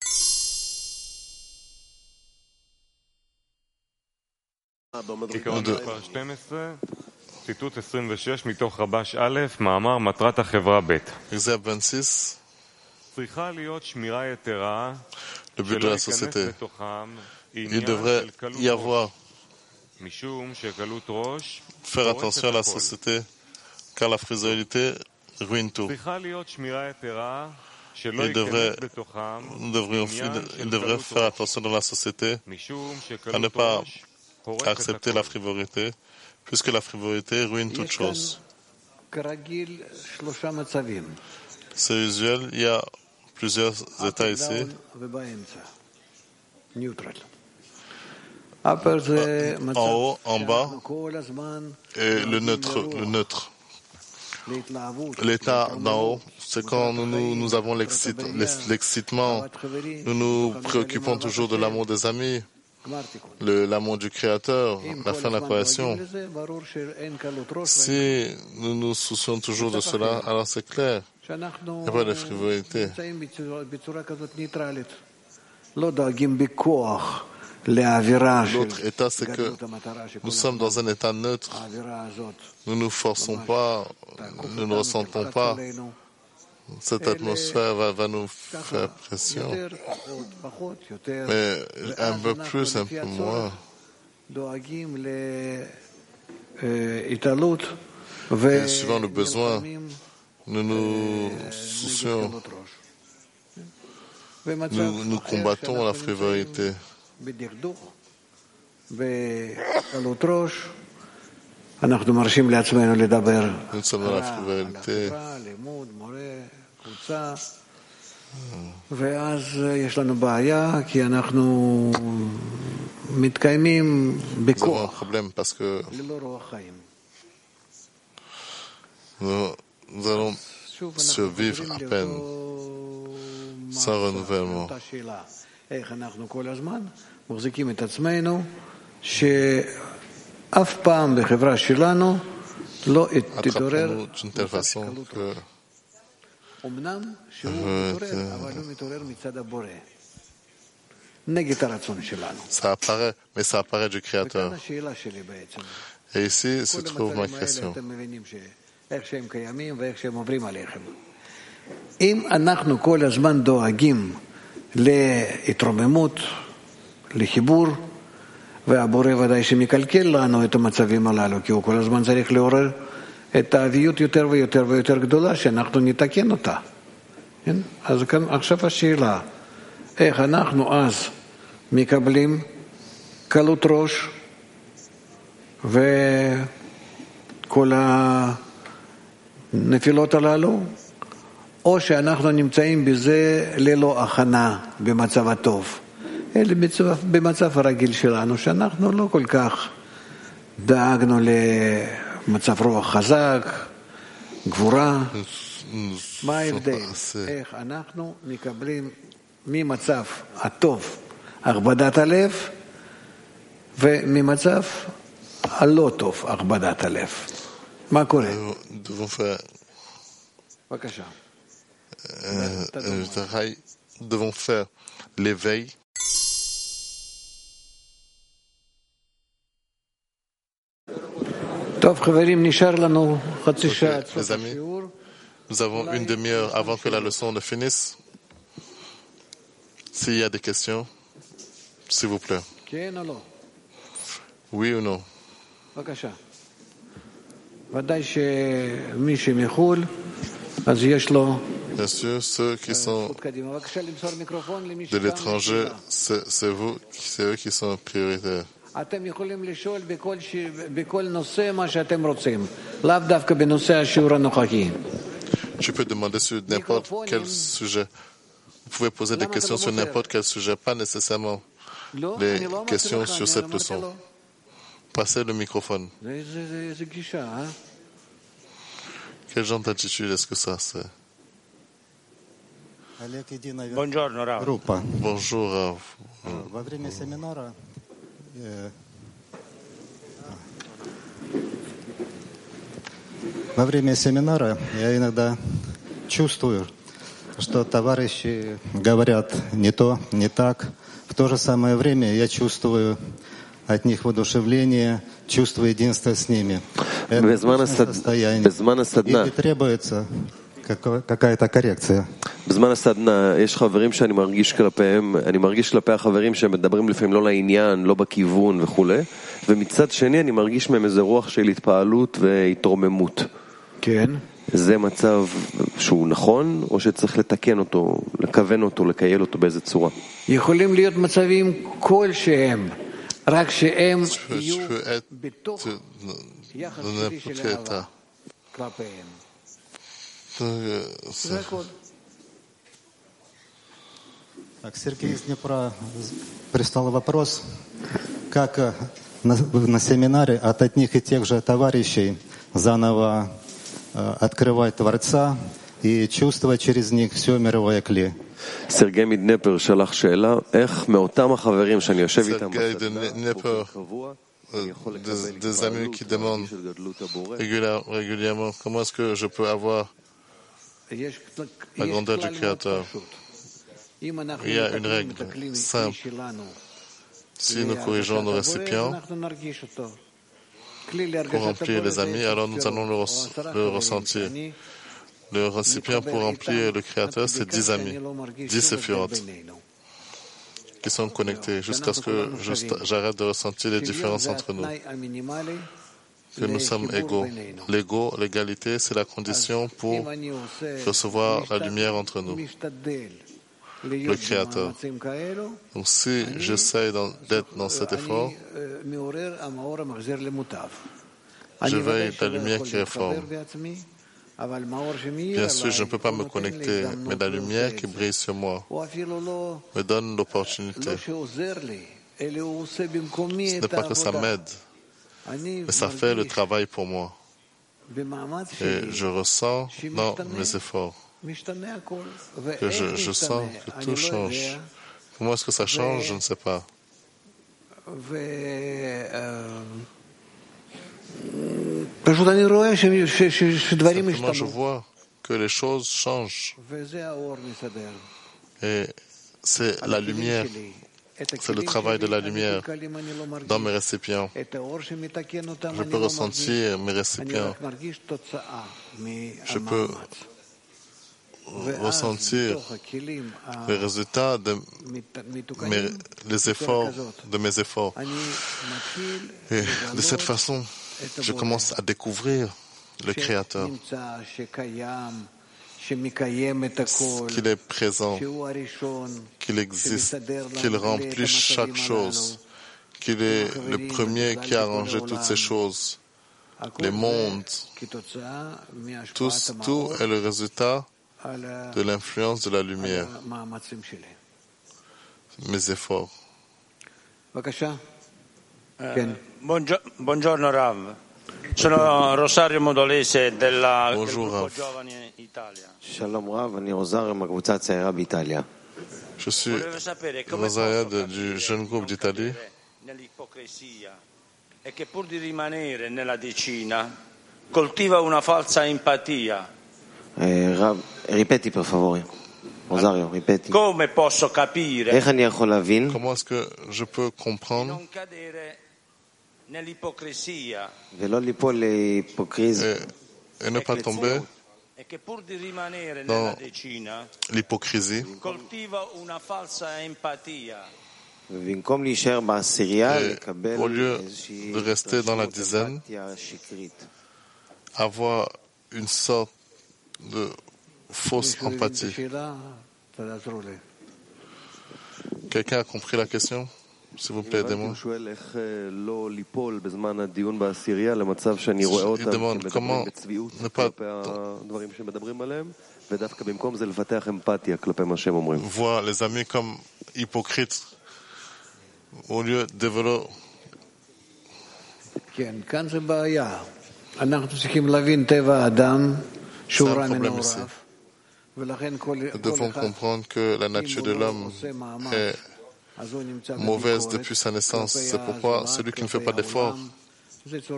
עיקרון מספר 12, ציטוט 26 מתוך רבש א', מאמר מטרת החברה ב'. צריכה להיות שמירה יתרה שלא ייכנס בתוכם עניין של קלות ראש. משום שקלות ראש Faire attention à la société, car la frivolité ruine tout. צריכה להיות שמירה יתרה שלא Il ייכנס בתוכם עניין של devrait קלות faire ראש. attention dans la société משום à ne שקלות pas ראש הורסת accepter הכל. la frivolité, puisque la frivolité ruine toute chose. כרגיל 3 מצבים. C'est usuel, il y a plusieurs états ici. ובאמצע. ניוטרל. upper זה מצב En haut, en bas, שאנחנו כל הזמן et le neutre. L'état d'en haut, c'est quand nous avons l'excitement, nous nous préoccupons toujours de l'amour des amis, l'amour du Créateur, la fin de la création. Si nous nous soucions toujours de cela, alors c'est clair, il n'y a pas de frivolité. L'autre état, c'est que nous sommes dans un état neutre. Nous ne nous forçons pas, nous ne ressentons pas. Cette atmosphère va nous faire pression. Mais un peu plus, un peu moins. Et suivant le besoin, nous nous soucions. Nous combattons la frivolité. אנחנו מרשים לעצמנו לדבר Nous sommes dans la frivolité. לימוד, מורה, קבוצה, ואז יש לנו בעיה כי אנחנו מתקיימים Nous avons un בכוח, problème parce que ללא רוח חיים. nous allons survivre à peine, sans renouvellement. אותה שאלה, איך אנחנו כל הזמן מחזיקים את עצמנו שאף פעם בחברה שלנו לא תתעורר Attrapons-nous d'une telle façon que אמנם שהוא מתעורר, אבל הוא מתעורר מצד הבורא, נגד הרצון שלנו. mais ça apparaît du Créateur. וכאן השאלה שלי בעצם. Et ici se כל trouve ma המצבים האלה question. אתם מבינים שאיך שהם קיימים ואיך שהם עוברים עליכם. אם אנחנו כל הזמן דואגים להתרוממות, לחיבור, והבורא ודאי שמקלקל לנו את המצבים הללו, כי הוא כל הזמן צריך לעורר את האביות יותר ויותר ויותר גדולה, שאנחנו נתקן אותה. כן? אז כאן, עכשיו השאלה, איך אנחנו אז מקבלים קלות ראש וכל הנפילות הללו, או שאנחנו נמצאים בזה ללא הכנה במצב הטוב. אלה במצב הרגיל שלנו, שאנחנו לא כל כך דאגנו למצב רוח חזק, גבורה. מה ההבדל? איך אנחנו מקבלים ממצב הטוב הכבדת הלב, וממצב הלא טוב הכבדת הלב. מה קורה? בבקשה. Nous devons faire l'éveil. Les amis, nous avons une demi-heure avant que la leçon ne finisse. S'il y a des questions, s'il vous plaît. Oui ou non? Bien sûr, ceux qui sont de l'étranger, c'est eux qui sont prioritaires. אתם יכולים לשאול בכל נושא מה שאתם רוצים, לאו דווקא בנושא השיעור הנוכחי. Tu peux demander sur n'importe quel sujet. Vous pouvez poser des questions sur n'importe quel sujet, pas nécessairement les questions sur cette leçon. Passez le microphone. Quel genre d'attitude est-ce que ça c'est? Buongiorno, Rav. Bonjour, Rav. Во время семинара я иногда чувствую, что товарищи говорят не то, не так. В то же самое время я чувствую от них воодушевление, чувство единства с ними. Это состояние. Или требуется какая-то коррекция? בזמן הסדנה יש חברים שאני מרגיש כלפיהם, אני מרגיש כלפי החברים שהם מדברים לפעמים לא לעניין, לא בכיוון וכו', ומצד שני אני מרגיש מהם איזה רוח של התפעלות והתרוממות. כן. זה מצב שהוא נכון, או שצריך לתקן אותו, לכוון אותו, לקייל אותו באיזה צורה? יכולים להיות מצבים כלשהם, רק שהם יהיו בתוך יחס שלי של אהבה כלפיהם. זה הכל. Так, Сергей из Днепра прислал вопрос, как на семинаре от одних и тех же товарищей заново открывать Творца и чувствовать через них все мировое кли. סרגי מדנפר שלח שאלה, איך מאותם החברים שאני יושב איתם des amis qui demandent régulièrement comment est-ce que je peux avoir la grandeur du Créateur. Il y a une règle simple. Si nous corrigeons nos récipients pour remplir les amis, alors nous allons le ressentir. Le récipient pour remplir le Créateur, c'est 10 amis, 10 séphirotes qui sont connectés jusqu'à ce que j'arrête de ressentir les différences entre nous, que nous sommes égaux. L'égalité, c'est la condition pour recevoir la lumière entre nous, le Créateur. Donc si j'essaie d'être dans cet effort, je veille la lumière qui réforme. Bien sûr, je ne peux pas me connecter, mais la lumière qui brille sur moi me donne l'opportunité. Ce n'est pas que ça m'aide, mais ça fait le travail pour moi. Et je ressens dans mes efforts que je sens que tout change. Comment est-ce que ça change? Je ne sais pas. Simplement, je vois que les choses changent. Et c'est la lumière, c'est le travail de la lumière dans mes récipients. Je peux ressentir mes récipients. Je peux ressentir les résultats de mes efforts. Et de cette façon, je commence à découvrir le Créateur, qu'il est présent, qu'il existe, qu'il remplit chaque chose, qu'il est le premier qui a arrangé toutes ces choses, les mondes, tout est le résultat de l'influence de la lumière, mes efforts. Buongiorno Rav, sono Rosario Modolese della gruppo Giovani Italia. Shalom Rav, אני רוזריו מהקבוצה הצעירה באיטליה. Je suis Rosario du jeune groupe d'Italie. Nell'ipocrisia e che pur di rimanere nella decina coltiva una falsa empatia. Rav, ripeti per favore. Rosario, ripeti. Come posso capire? איך אני יכול להבין? Comment est-ce que je peux comprendre? Nell'ipocrisia ולא ליפול להיפוקריזיה. Et ne pas tomber e che pur di rimanere dans nella decina l'hypocrisie. coltiva una falsa empatia. ובמקום להישאר בעשירייה, לקבל au lieu de rester dans la dizaine, avoir une sorte de fausse empathie. Quelqu'un a compris la question? S'il vous plaît, aidez-moi. Il demande comment ne pas voir les amis comme hypocrites au lieu de développer. C'est un problème ici. Nous devons comprendre que la nature de l'homme est mauvaise depuis sa naissance. C'est pourquoi celui qui ne fait pas d'effort,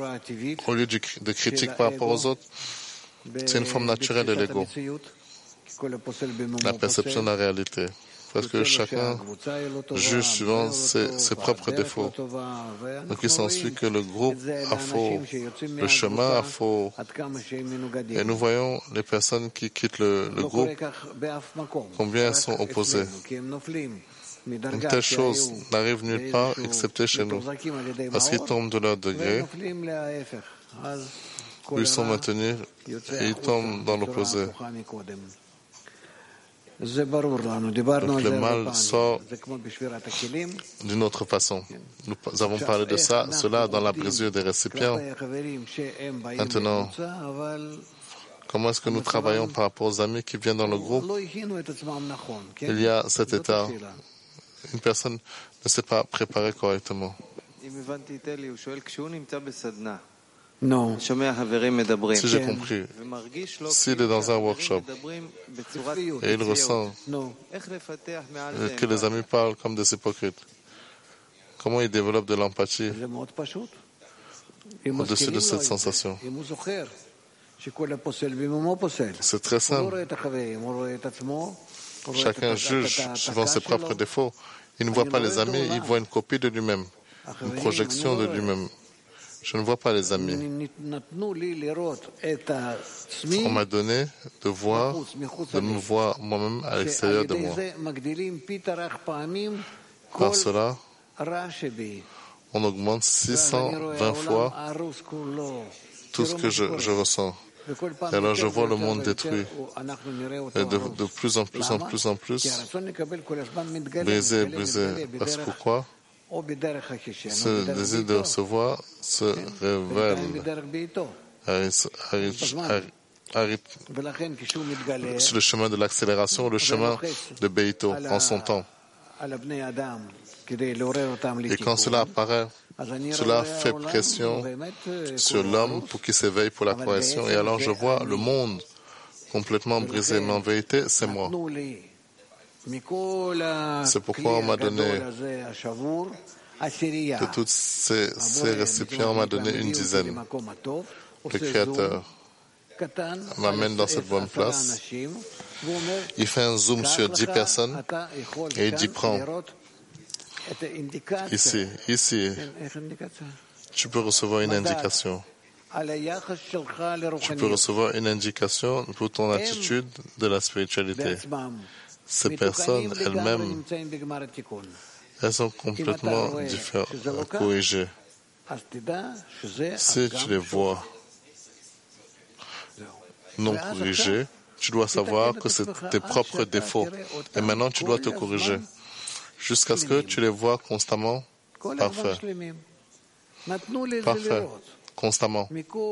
au lieu de critique par rapport aux autres, c'est une forme naturelle de l'ego. la perception de la réalité. Parce que chacun juge suivant ses propres défauts. Donc il s'ensuit que le groupe a faux, le chemin a faux. Et nous voyons les personnes qui quittent le groupe, combien elles sont opposées. Une telle chose n'arrive nulle part excepté chez nous. Parce qu'ils tombent de leur degré, où ils sont maintenus et ils tombent dans l'opposé. Donc le mal sort d'une autre façon. Nous avons parlé de cela dans la brisure des récipients. Maintenant, comment est-ce que nous travaillons par rapport aux amis qui viennent dans le groupe? Il y a cet état. Une personne ne s'est pas préparée correctement. Non. Si j'ai compris, s'il est dans un workshop et il ressent que les amis parlent comme des hypocrites, comment il développe de l'empathie au-dessus de cette sensation? C'est très simple. Chacun juge suivant ses propres défauts. Il ne voit pas les amis, il voit une copie de lui-même, une projection de lui-même. Je ne vois pas les amis. On m'a donné de me voir moi-même à l'extérieur de moi. Par cela, on augmente 620 fois tout ce que je ressens. Et alors je vois le monde détruit. Et de plus en plus, brisé. Parce que pourquoi? Ce désir de recevoir se révèle sur le chemin de l'accélération, le chemin de Beito en son temps. Et quand cela apparaît, cela fait pression sur l'homme pour qu'il s'éveille pour la progression. Et alors je vois le monde complètement brisé. Mais en vérité, c'est moi. C'est pourquoi on m'a donné, de tous ces récipients, on m'a donné une dizaine. Le Créateur m'amène dans cette bonne place. Il fait un zoom sur 10 personnes et il dit prends. Ici, tu peux recevoir une indication. Tu peux recevoir une indication pour ton attitude de la spiritualité. Ces personnes elles-mêmes, elles sont complètement différentes, corrigées. Si tu les vois non corrigées, tu dois savoir que c'est tes propres défauts. Et maintenant, tu dois te corriger jusqu'à ce que tu les vois constamment parfaits. Parfait, constamment.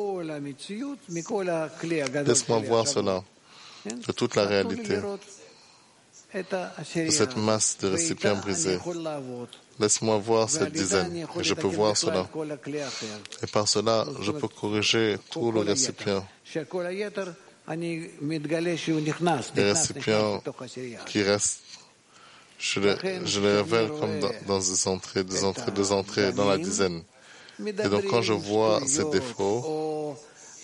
Laisse-moi voir cela, de toute la réalité, de cette masse de récipients brisés. Laisse-moi voir cette dizaine, et je peux voir cela. Et par cela, je peux corriger tout le récipient. Les récipients qui restent, je les révèle comme dans des entrées dans la dizaine. Et donc quand je vois ces défauts,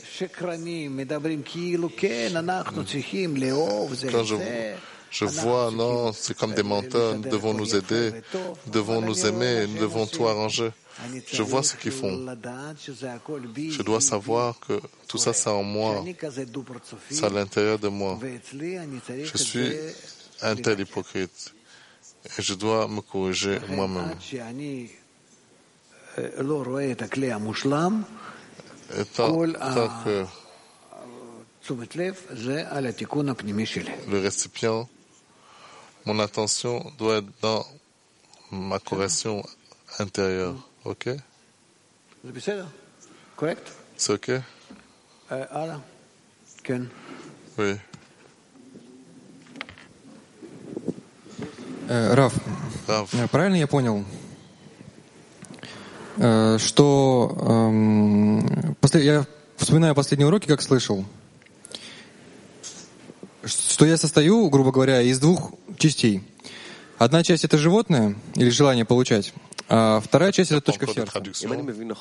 quand je vois, non, c'est comme des menteurs, nous devons nous aider, nous devons nous aimer, nous devons tout arranger. Je vois ce qu'ils font. Je dois savoir que tout ça, c'est en moi. C'est à l'intérieur de moi. Je suis un tel hypocrite. Et je dois me corriger moi-même. Et tant que le récipient, mon attention doit être dans ma correction intérieure. OK? Correct? C'est OK? Oui. Раф, правильно я понял, что я вспоминаю последние уроки, как слышал, что я состою, грубо говоря, из двух частей. Одна часть — это животное или желание получать, Вторая часть — это точка в Encore de сердце. traduction.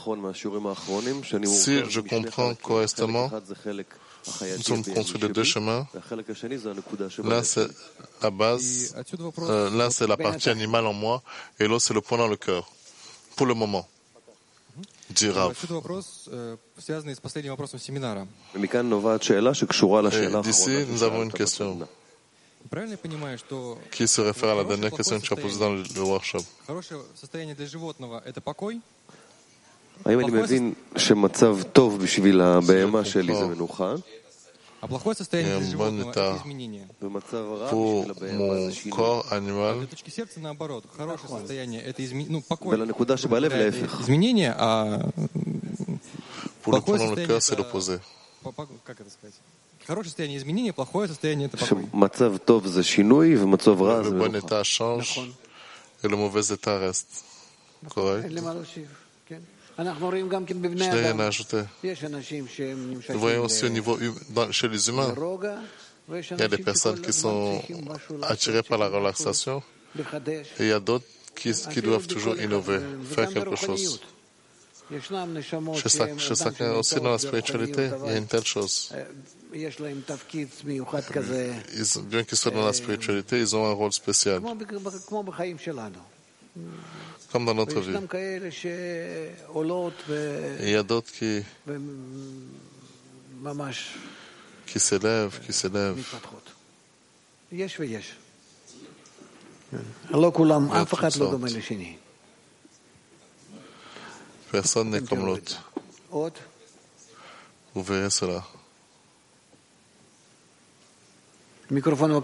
Si je comprends correctement, nous sommes construits de deux chemins. L'un c'est la base, l'un c'est la partie animale en moi, et l'autre c'est le point dans le cœur. Pour le moment. Dit Rav. Отсюда вопрос, связанный с последним вопросом семинара. Et d'ici, nous avons une question Правильно я понимаю, что qui se réfère à la dernière question que tu as posée dans le workshop. хорошее состояние для животного — это покой? האם אני מבין שמצב טוב בשביל הבהמה שלי זה מנוחה? А плохое состояние для животного — это изменение. Pour mon corps animal, Для точки сердца, наоборот, хорошее состояние — это покой. ולנקודה שבלב להפך. Изменение, а pour le point dans le cœur, c'est l'opposé. как это сказать? Хорошее состояние изменения, плохое состояние — это покой. שמצב טוב זה שינוי ומצב רע זה Le bon מנוחה. état change et le mauvais état reste. Correct? Je n'ai rien à ajouter. Nous voyons aussi au niveau chez les humains, il y a des personnes qui sont attirées par la relaxation et il y a d'autres qui doivent toujours innover, faire quelque chose. Chez chacun aussi dans la spiritualité, il y a une telle chose. Bien qu'ils soient dans la spiritualité, ils ont un rôle spécial. Comme dans notre vie. Et il y a d'autres qui s'élèvent. Personne n'est comme l'autre. Vous verrez cela. Microphone,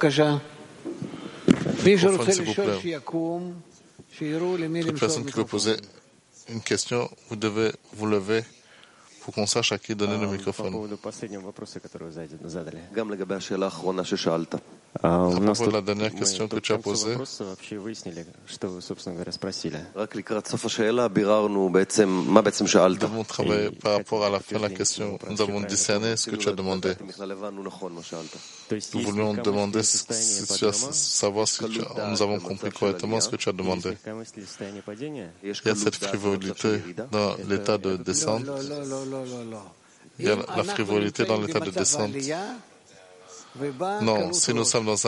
s'il vous plaît. Toute personne qui veut poser une question, vous devez vous lever pour qu'on sache à qui donner le microphone. À propos de la dernière question que tu as posée, nous avons travaillé par rapport à la fin de la question. Nous avons discerné ce que tu as demandé. Nous voulions demander savoir si nous avons compris correctement ce que tu as demandé. Il y a cette frivolité dans l'état de descente. Il y a la frivolité dans l'état de descente. Non, si nous sommes dans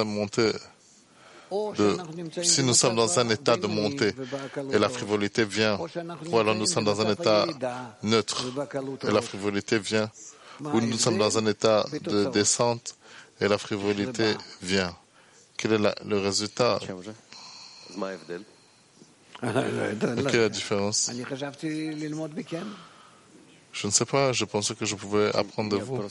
un état de montée et la frivolité vient, ou alors nous sommes dans un état neutre et la frivolité vient, ou nous sommes dans un état de descente et la frivolité vient. Quel est le résultat? Quelle est la différence? Je ne sais pas, je pensais que je pouvais apprendre de vous.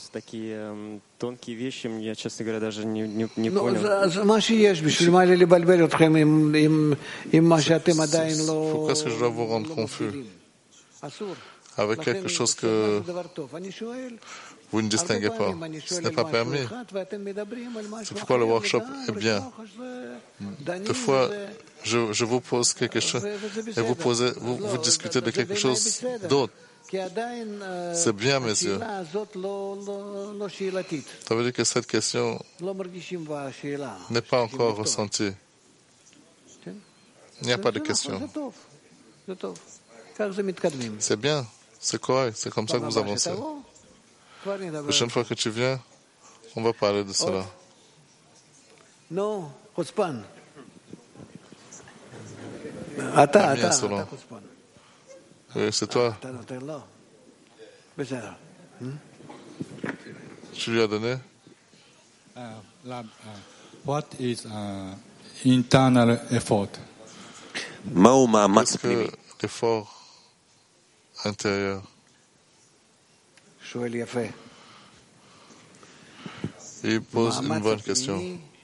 Pourquoi est-ce que je dois vous rendre confus avec quelque chose que vous ne distinguez pas? Ce n'est pas permis. C'est pourquoi le workshop est bien. Deux fois, je vous pose quelque chose et vous discutez de quelque chose d'autre. C'est bien à mes yeux. Ça veut dire que cette question n'est pas encore ressentie. Il n'y a pas de question. C'est bien, c'est correct, c'est comme ça que vous avancez. La prochaine fois que tu viens, on va parler de cela. Non, Khospan. Oui, c'est toi. Tu lui as donné? What is internal effort? Qu'est-ce que l'effort intérieur? Il pose une bonne question.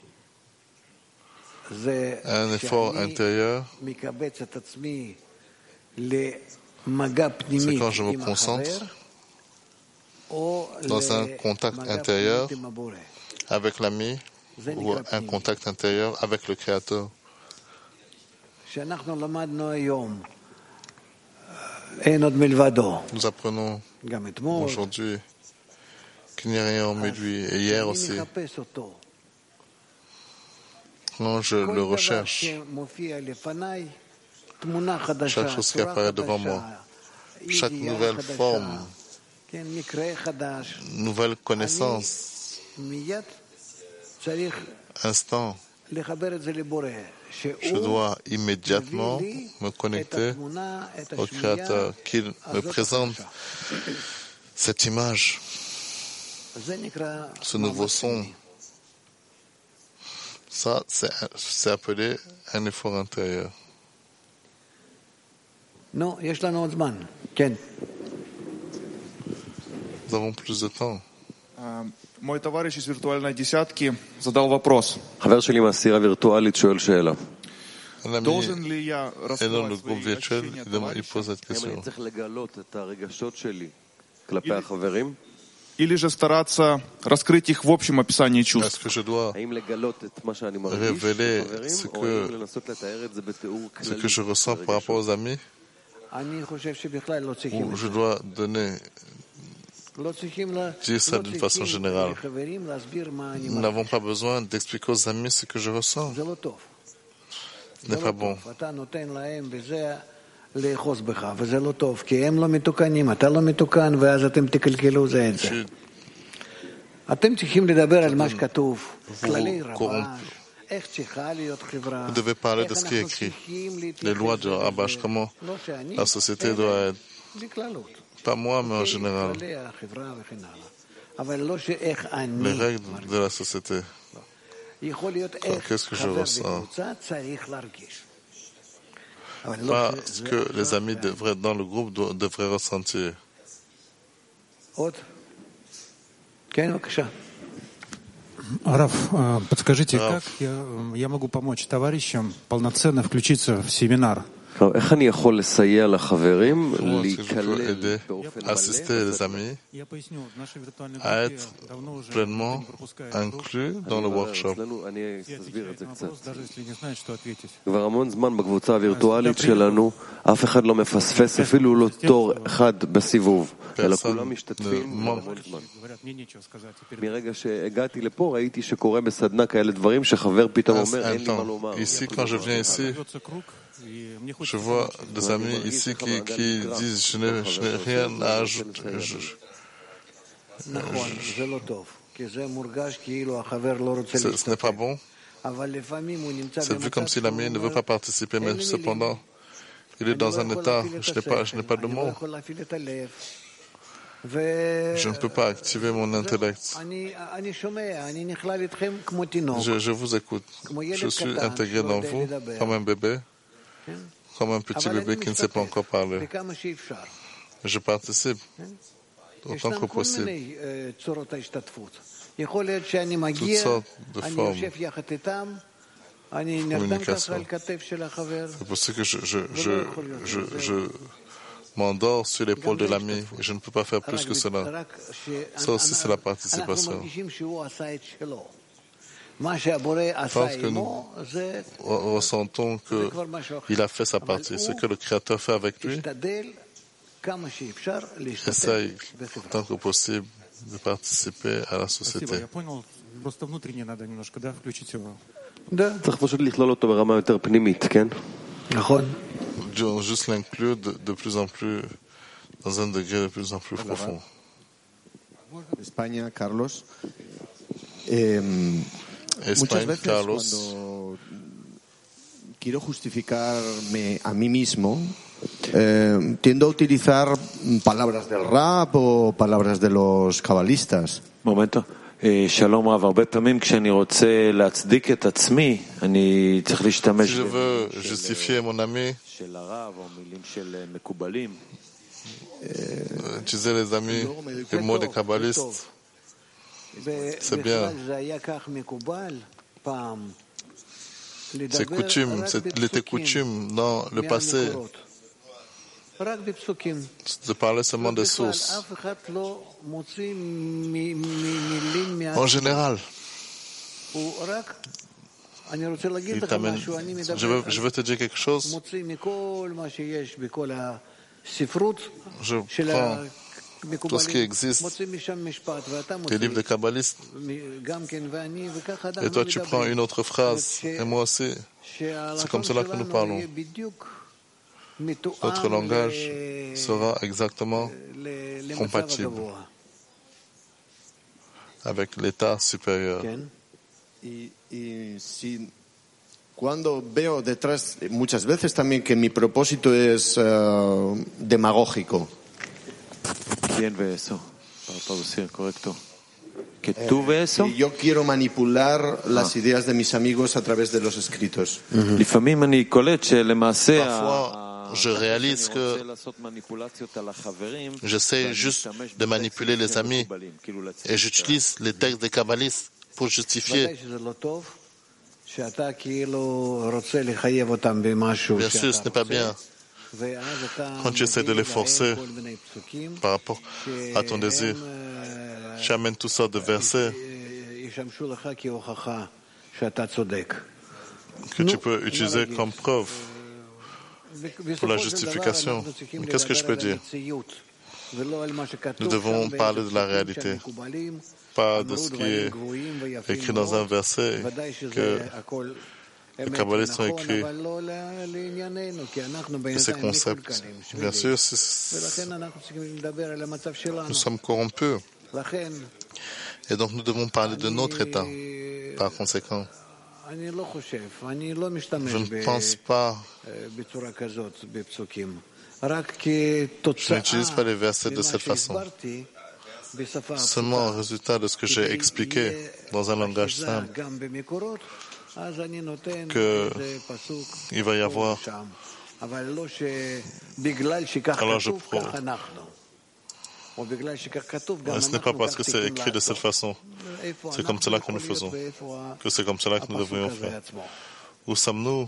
Un effort intérieur, c'est quand je me concentre dans un contact intérieur avec l'ami ou un contact intérieur avec le Créateur. Nous apprenons aujourd'hui qu'il n'y a rien hormis lui, et hier aussi. Quand je le recherche, chaque chose qui apparaît devant moi, chaque nouvelle forme, nouvelle connaissance, instant, je dois immédiatement me connecter au Créateur, qu'il me présente cette image, ce nouveau son. Ça, c'est appelé un effort intérieur. Non, nous avons plus de temps. Мой товарищ из виртуальной десятки задал вопрос. חבר שלי מהסירה וירטואלית שואל שאלה. Должен ли я раскрывать свои ощущения товарища? אני צריך לגלות את הרגשות שלי כלפי החברים? Или же стараться раскрыть их в общем описании чувств? האם לגלות את מה שאני מרגיש לחברים, או האם לנסות לתאר את זה בתיאור כללי? Ce que je ressens par rapport aux amis, ou je dois donner, dire ça d'une façon générale. Nous n'avons pas besoin d'expliquer aux amis ce que je ressens. Ce n'est pas bon. וזה לא טוב, כי הם לא מתוקנים, אתה לא מתוקן, ואז אתם תקלקלו זה את זה. אתם צריכים לדבר על מה שכתוב, כללי רבש, איך צריכה להיות חברה, Vous devez parler de ce qui est écrit. Les lois de Rabash, comment la société doit être. Pas moi, mais en général. Les règles de la société. Qu'est-ce que je ressens? Pas ce que les amis devraient, dans le groupe devraient ressentir. Раф, подскажите, как я могу помочь товарищам полноценно включиться в семинар? איך אני יכול לסייע לחברים להיכלל assister les amis à être pleinement inclus dans le workshop. כבר המון זמן בקבוצה הווירטואלית שלנו אף אחד לא מפספס אפילו לא תור אחד בסיבוב, אלא כולם משתתפים המון זמן. מרגע שהגעתי לפה ראיתי שקורה בסדנה כאלה דברים שחבר פתאום אומר אין לי מה לומר. Ici, quand je viens ici, je vois des amis ici qui disent je n'ai rien à ajouter. Ce n'est pas bon. C'est vu comme si l'ami ne veut pas participer, mais cependant, il est dans un état, je n'ai pas de mots. Je ne peux pas activer mon intellect. Je vous écoute. Je suis intégré dans vous comme un bébé, comme un petit bébé qui ne sait pas encore parler. Je participe autant que possible. Toutes sortes de formes de communication. C'est pour ça que je m'endors sur l'épaule de l'ami et je ne peux pas faire plus que cela. Ça aussi, c'est la participation. Parce que nous ressentons qu'il a fait sa partie. Ce que le Créateur fait avec lui, essaye tant que possible de participer à la société. צריך פשוט לכלול אותו ברמה יותר פנימית, כן? נכון. Juste l'inclure de plus en plus, dans un degré de plus en plus profond. España, Carlos. Muchas veces cuando quiero justificarme a mí mismo, tiendo a utilizar palabras del rap o palabras de los cabalistas. Momento. שלום רב, הרבה פעמים כשאני רוצה להצדיק את עצמי, אני צריך להשתמש של הרב או מילים של מקובלים. utiliser les amis, les mots des kabbalistes, c'est bien. C'est coutume, c'était coutume dans le passé de parler seulement des sources. En général, je veux te dire quelque chose. Je prends tout ce qui existe, des livres de kabbalistes, et toi tu prends une autre phrase, et moi aussi. C'est comme cela que nous parlons. notre langage sera exactement compatible avec l'état supérieur. Cuando veo detrás muchas veces también que mi propósito es demagógico. Que yo quiero manipular las ideas de mis amigos a través de los escritos. Parfois, je réalise que j'essaie juste de manipuler les amis et j'utilise les textes des kabbalistes pour justifier. Bien sûr, ce n'est pas bien quand tu essaies de les forcer par rapport à ton désir. Tu amènes toutes sortes de versets que tu peux utiliser comme preuve pour la justification. Mais qu'est-ce que je peux dire? Nous devons parler de la réalité, pas de ce qui est écrit dans un verset que les kabbalistes ont écrit, que ces concepts. Bien sûr, nous sommes corrompus. Et donc nous devons parler de notre état. Par conséquent, je ne pense pas, je n'utilise pas les versets de cette façon. Seulement en résultat de ce que j'ai expliqué dans un langage simple, qu'il va y avoir. Alors je prends. Ce n'est pas parce que c'est écrit de cette façon. C'est comme cela que nous faisons. Que c'est comme cela que nous devrions faire. Où sommes-nous?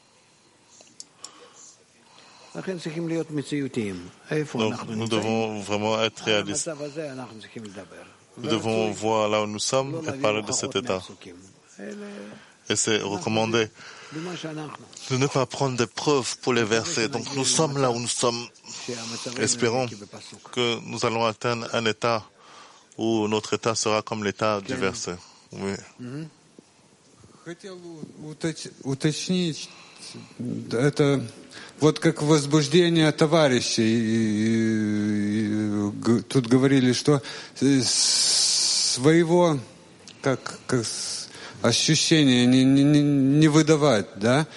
Donc, nous devons vraiment être réalistes. Nous devons voir là où nous sommes et parler de cet état. Et c'est recommandé de ne pas prendre des preuves pour les versets. Donc nous sommes là où nous sommes. Espérons que nous allons atteindre un état où notre état sera comme l'état du verset. Oui. Хотел уточнить, это вот как возбуждение товарищей. Тут говорили, что своего как ощущения не выдавать, да?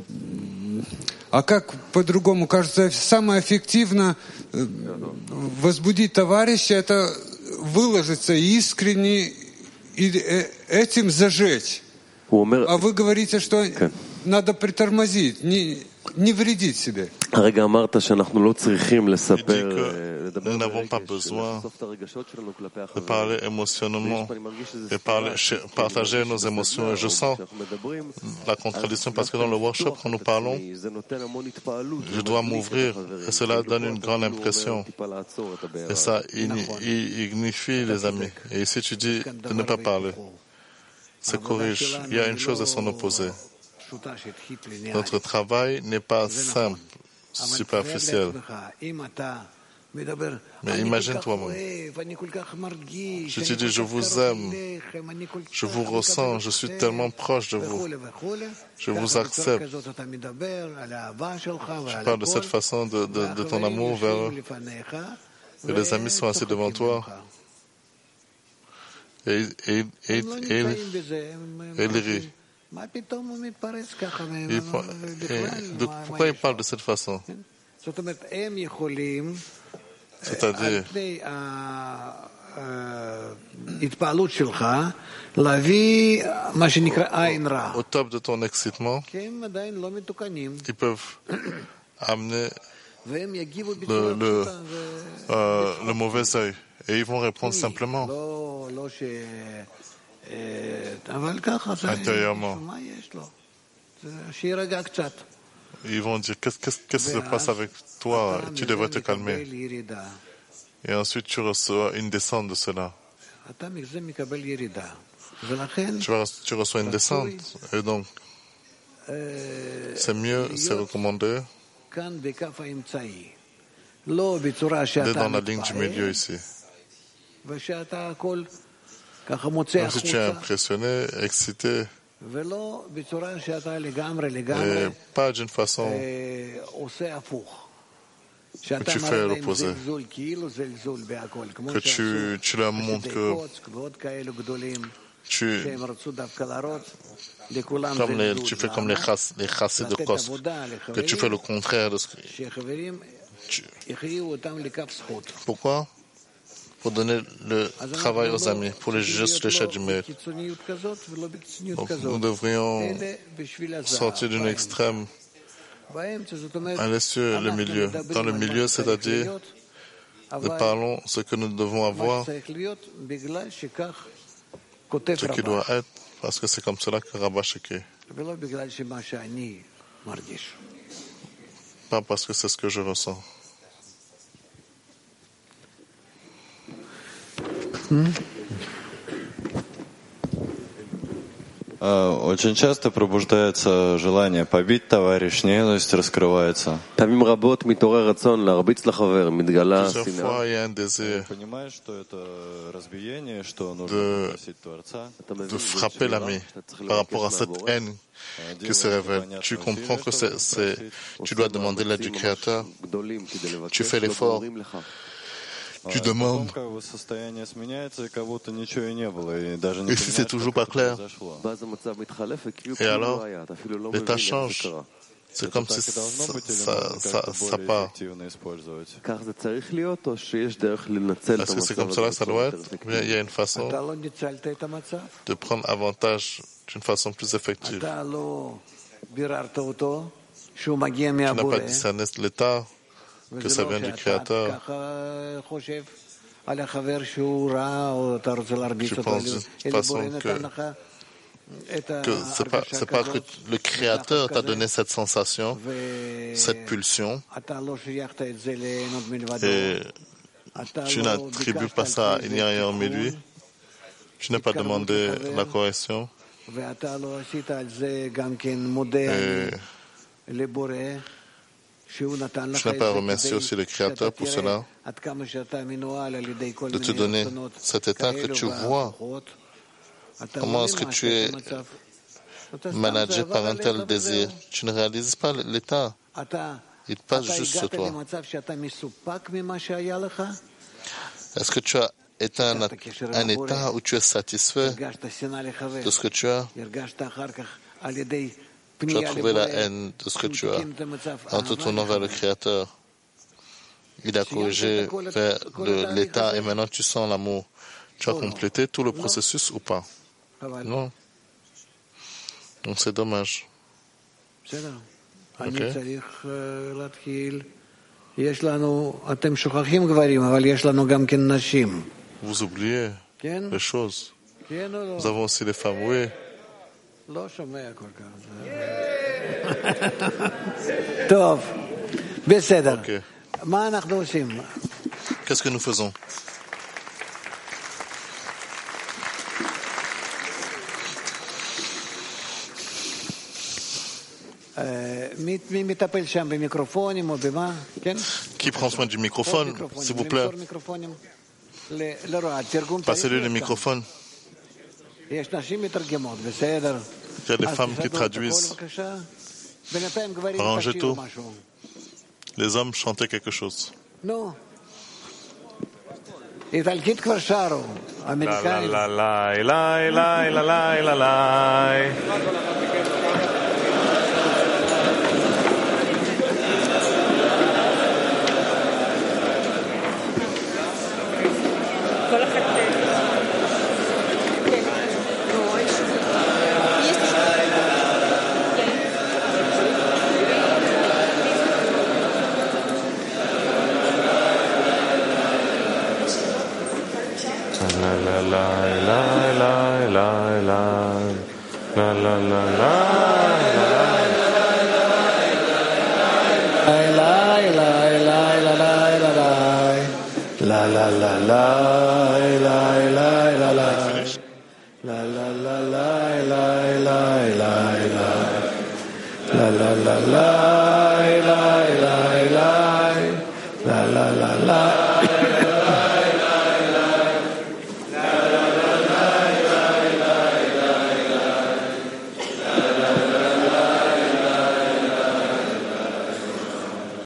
А как по-другому? Кажется, самое эффективно возбудить товарища, это выложиться искренне и этим зажечь. А вы говорите, что надо притормозить, не вредить себе. Nous n'avons pas besoin de parler émotionnellement et partager nos émotions. Et je sens la contradiction parce que dans le workshop, quand nous parlons, je dois m'ouvrir et cela donne une grande impression. Et ça ignifie les amis. Et ici, tu dis de ne pas parler. C'est corrige. Il y a une chose à son opposé. Notre travail n'est pas simple, superficiel. Mais imagine toi-même. Je te dis, je vous aime, je vous ressens, je suis tellement proche de vous. Je vous accepte. Je parle de cette façon de ton amour vers eux. Et les amis sont assis devant toi. Et ils rient. Pourquoi ils parlent de cette façon? C'est-à-dire, au top de ton excitement, ils peuvent amener le mauvais œil et ils vont répondre simplement intérieurement. Ils vont dire qu'est-ce qui se passe avec toi? Tu devrais te calmer. Et ensuite tu reçois une descente de cela. Tu reçois une descente. Et donc, c'est mieux, c'est recommandé d'être dans la ligne du milieu ici. Même si tu es impressionné, excité, Et pas d'une façon que tu fais l'opposé, que tu leur montres que tu fais comme les chassés de Kosk, que tu fais le contraire de ce que Pourquoi? Pour donner le travail aux amis, pour les juger sur l'échelle du mérite. Donc, nous devrions sortir d'une extrême, aller sur le milieu. Dans le milieu, c'est-à-dire, nous parlons ce que nous devons avoir, ce qui doit être, parce que c'est comme cela que Rabba Sheke. Pas parce que c'est ce que je ressens. Очень часто пробуждается желание побить товарища, ненависть раскрывается. Plusieurs fois, il y a un désir de frapper l'ami par rapport à cette haine qui se révèle. Tu comprends que tu dois demander l'aide du Créateur. Tu fais l'effort. Tu demandes. Et si c'est toujours pas clair, et alors, l'état change. C'est comme si ça part. Est-ce que c'est comme cela que ça doit être? Il y a une façon de prendre avantage d'une façon plus effective. Tu n'as pas discerné l'état que ça vient du Créateur. Tu penses d'une façon que c'est pas que le Créateur t'a donné cette sensation, cette pulsion, et tu n'attribues pas ça à il y a rien mais lui. Tu n'as pas demandé la correction. Tu n'as pas remercié aussi le Créateur pour cela, de te donner cet état que tu vois. Comment est-ce que tu es managé par un tel désir? Tu ne réalises pas l'état. Il passe juste sur toi. Est-ce que tu as atteint un état où tu es satisfait de ce que tu as? Tu as trouvé la haine de ce que tu as en te tournant vers le Créateur. Il a corrigé vers l'état et maintenant tu sens l'amour. Tu as complété tout le processus ou pas? Non. Donc c'est dommage. Okay. Vous oubliez les choses. Nous avons aussi les femmes, oui. טוב, בסדר. Okay. מה אנחנו עושים? Qu'est-ce que nous faisons? מי מטפל שם במיקרופונים או במה? כן? Qui prend soin du microphone, s'il vous plaît? Passez-lui le microphone. יש נשים מתרגמות, בסדר. Il y a des femmes qui traduisent. Arrangez tout. Les hommes chantaient quelque chose. Non. איטלקית כבר שרו. אמריקאים. לה לה לה לה לה לה לה לה. la la la la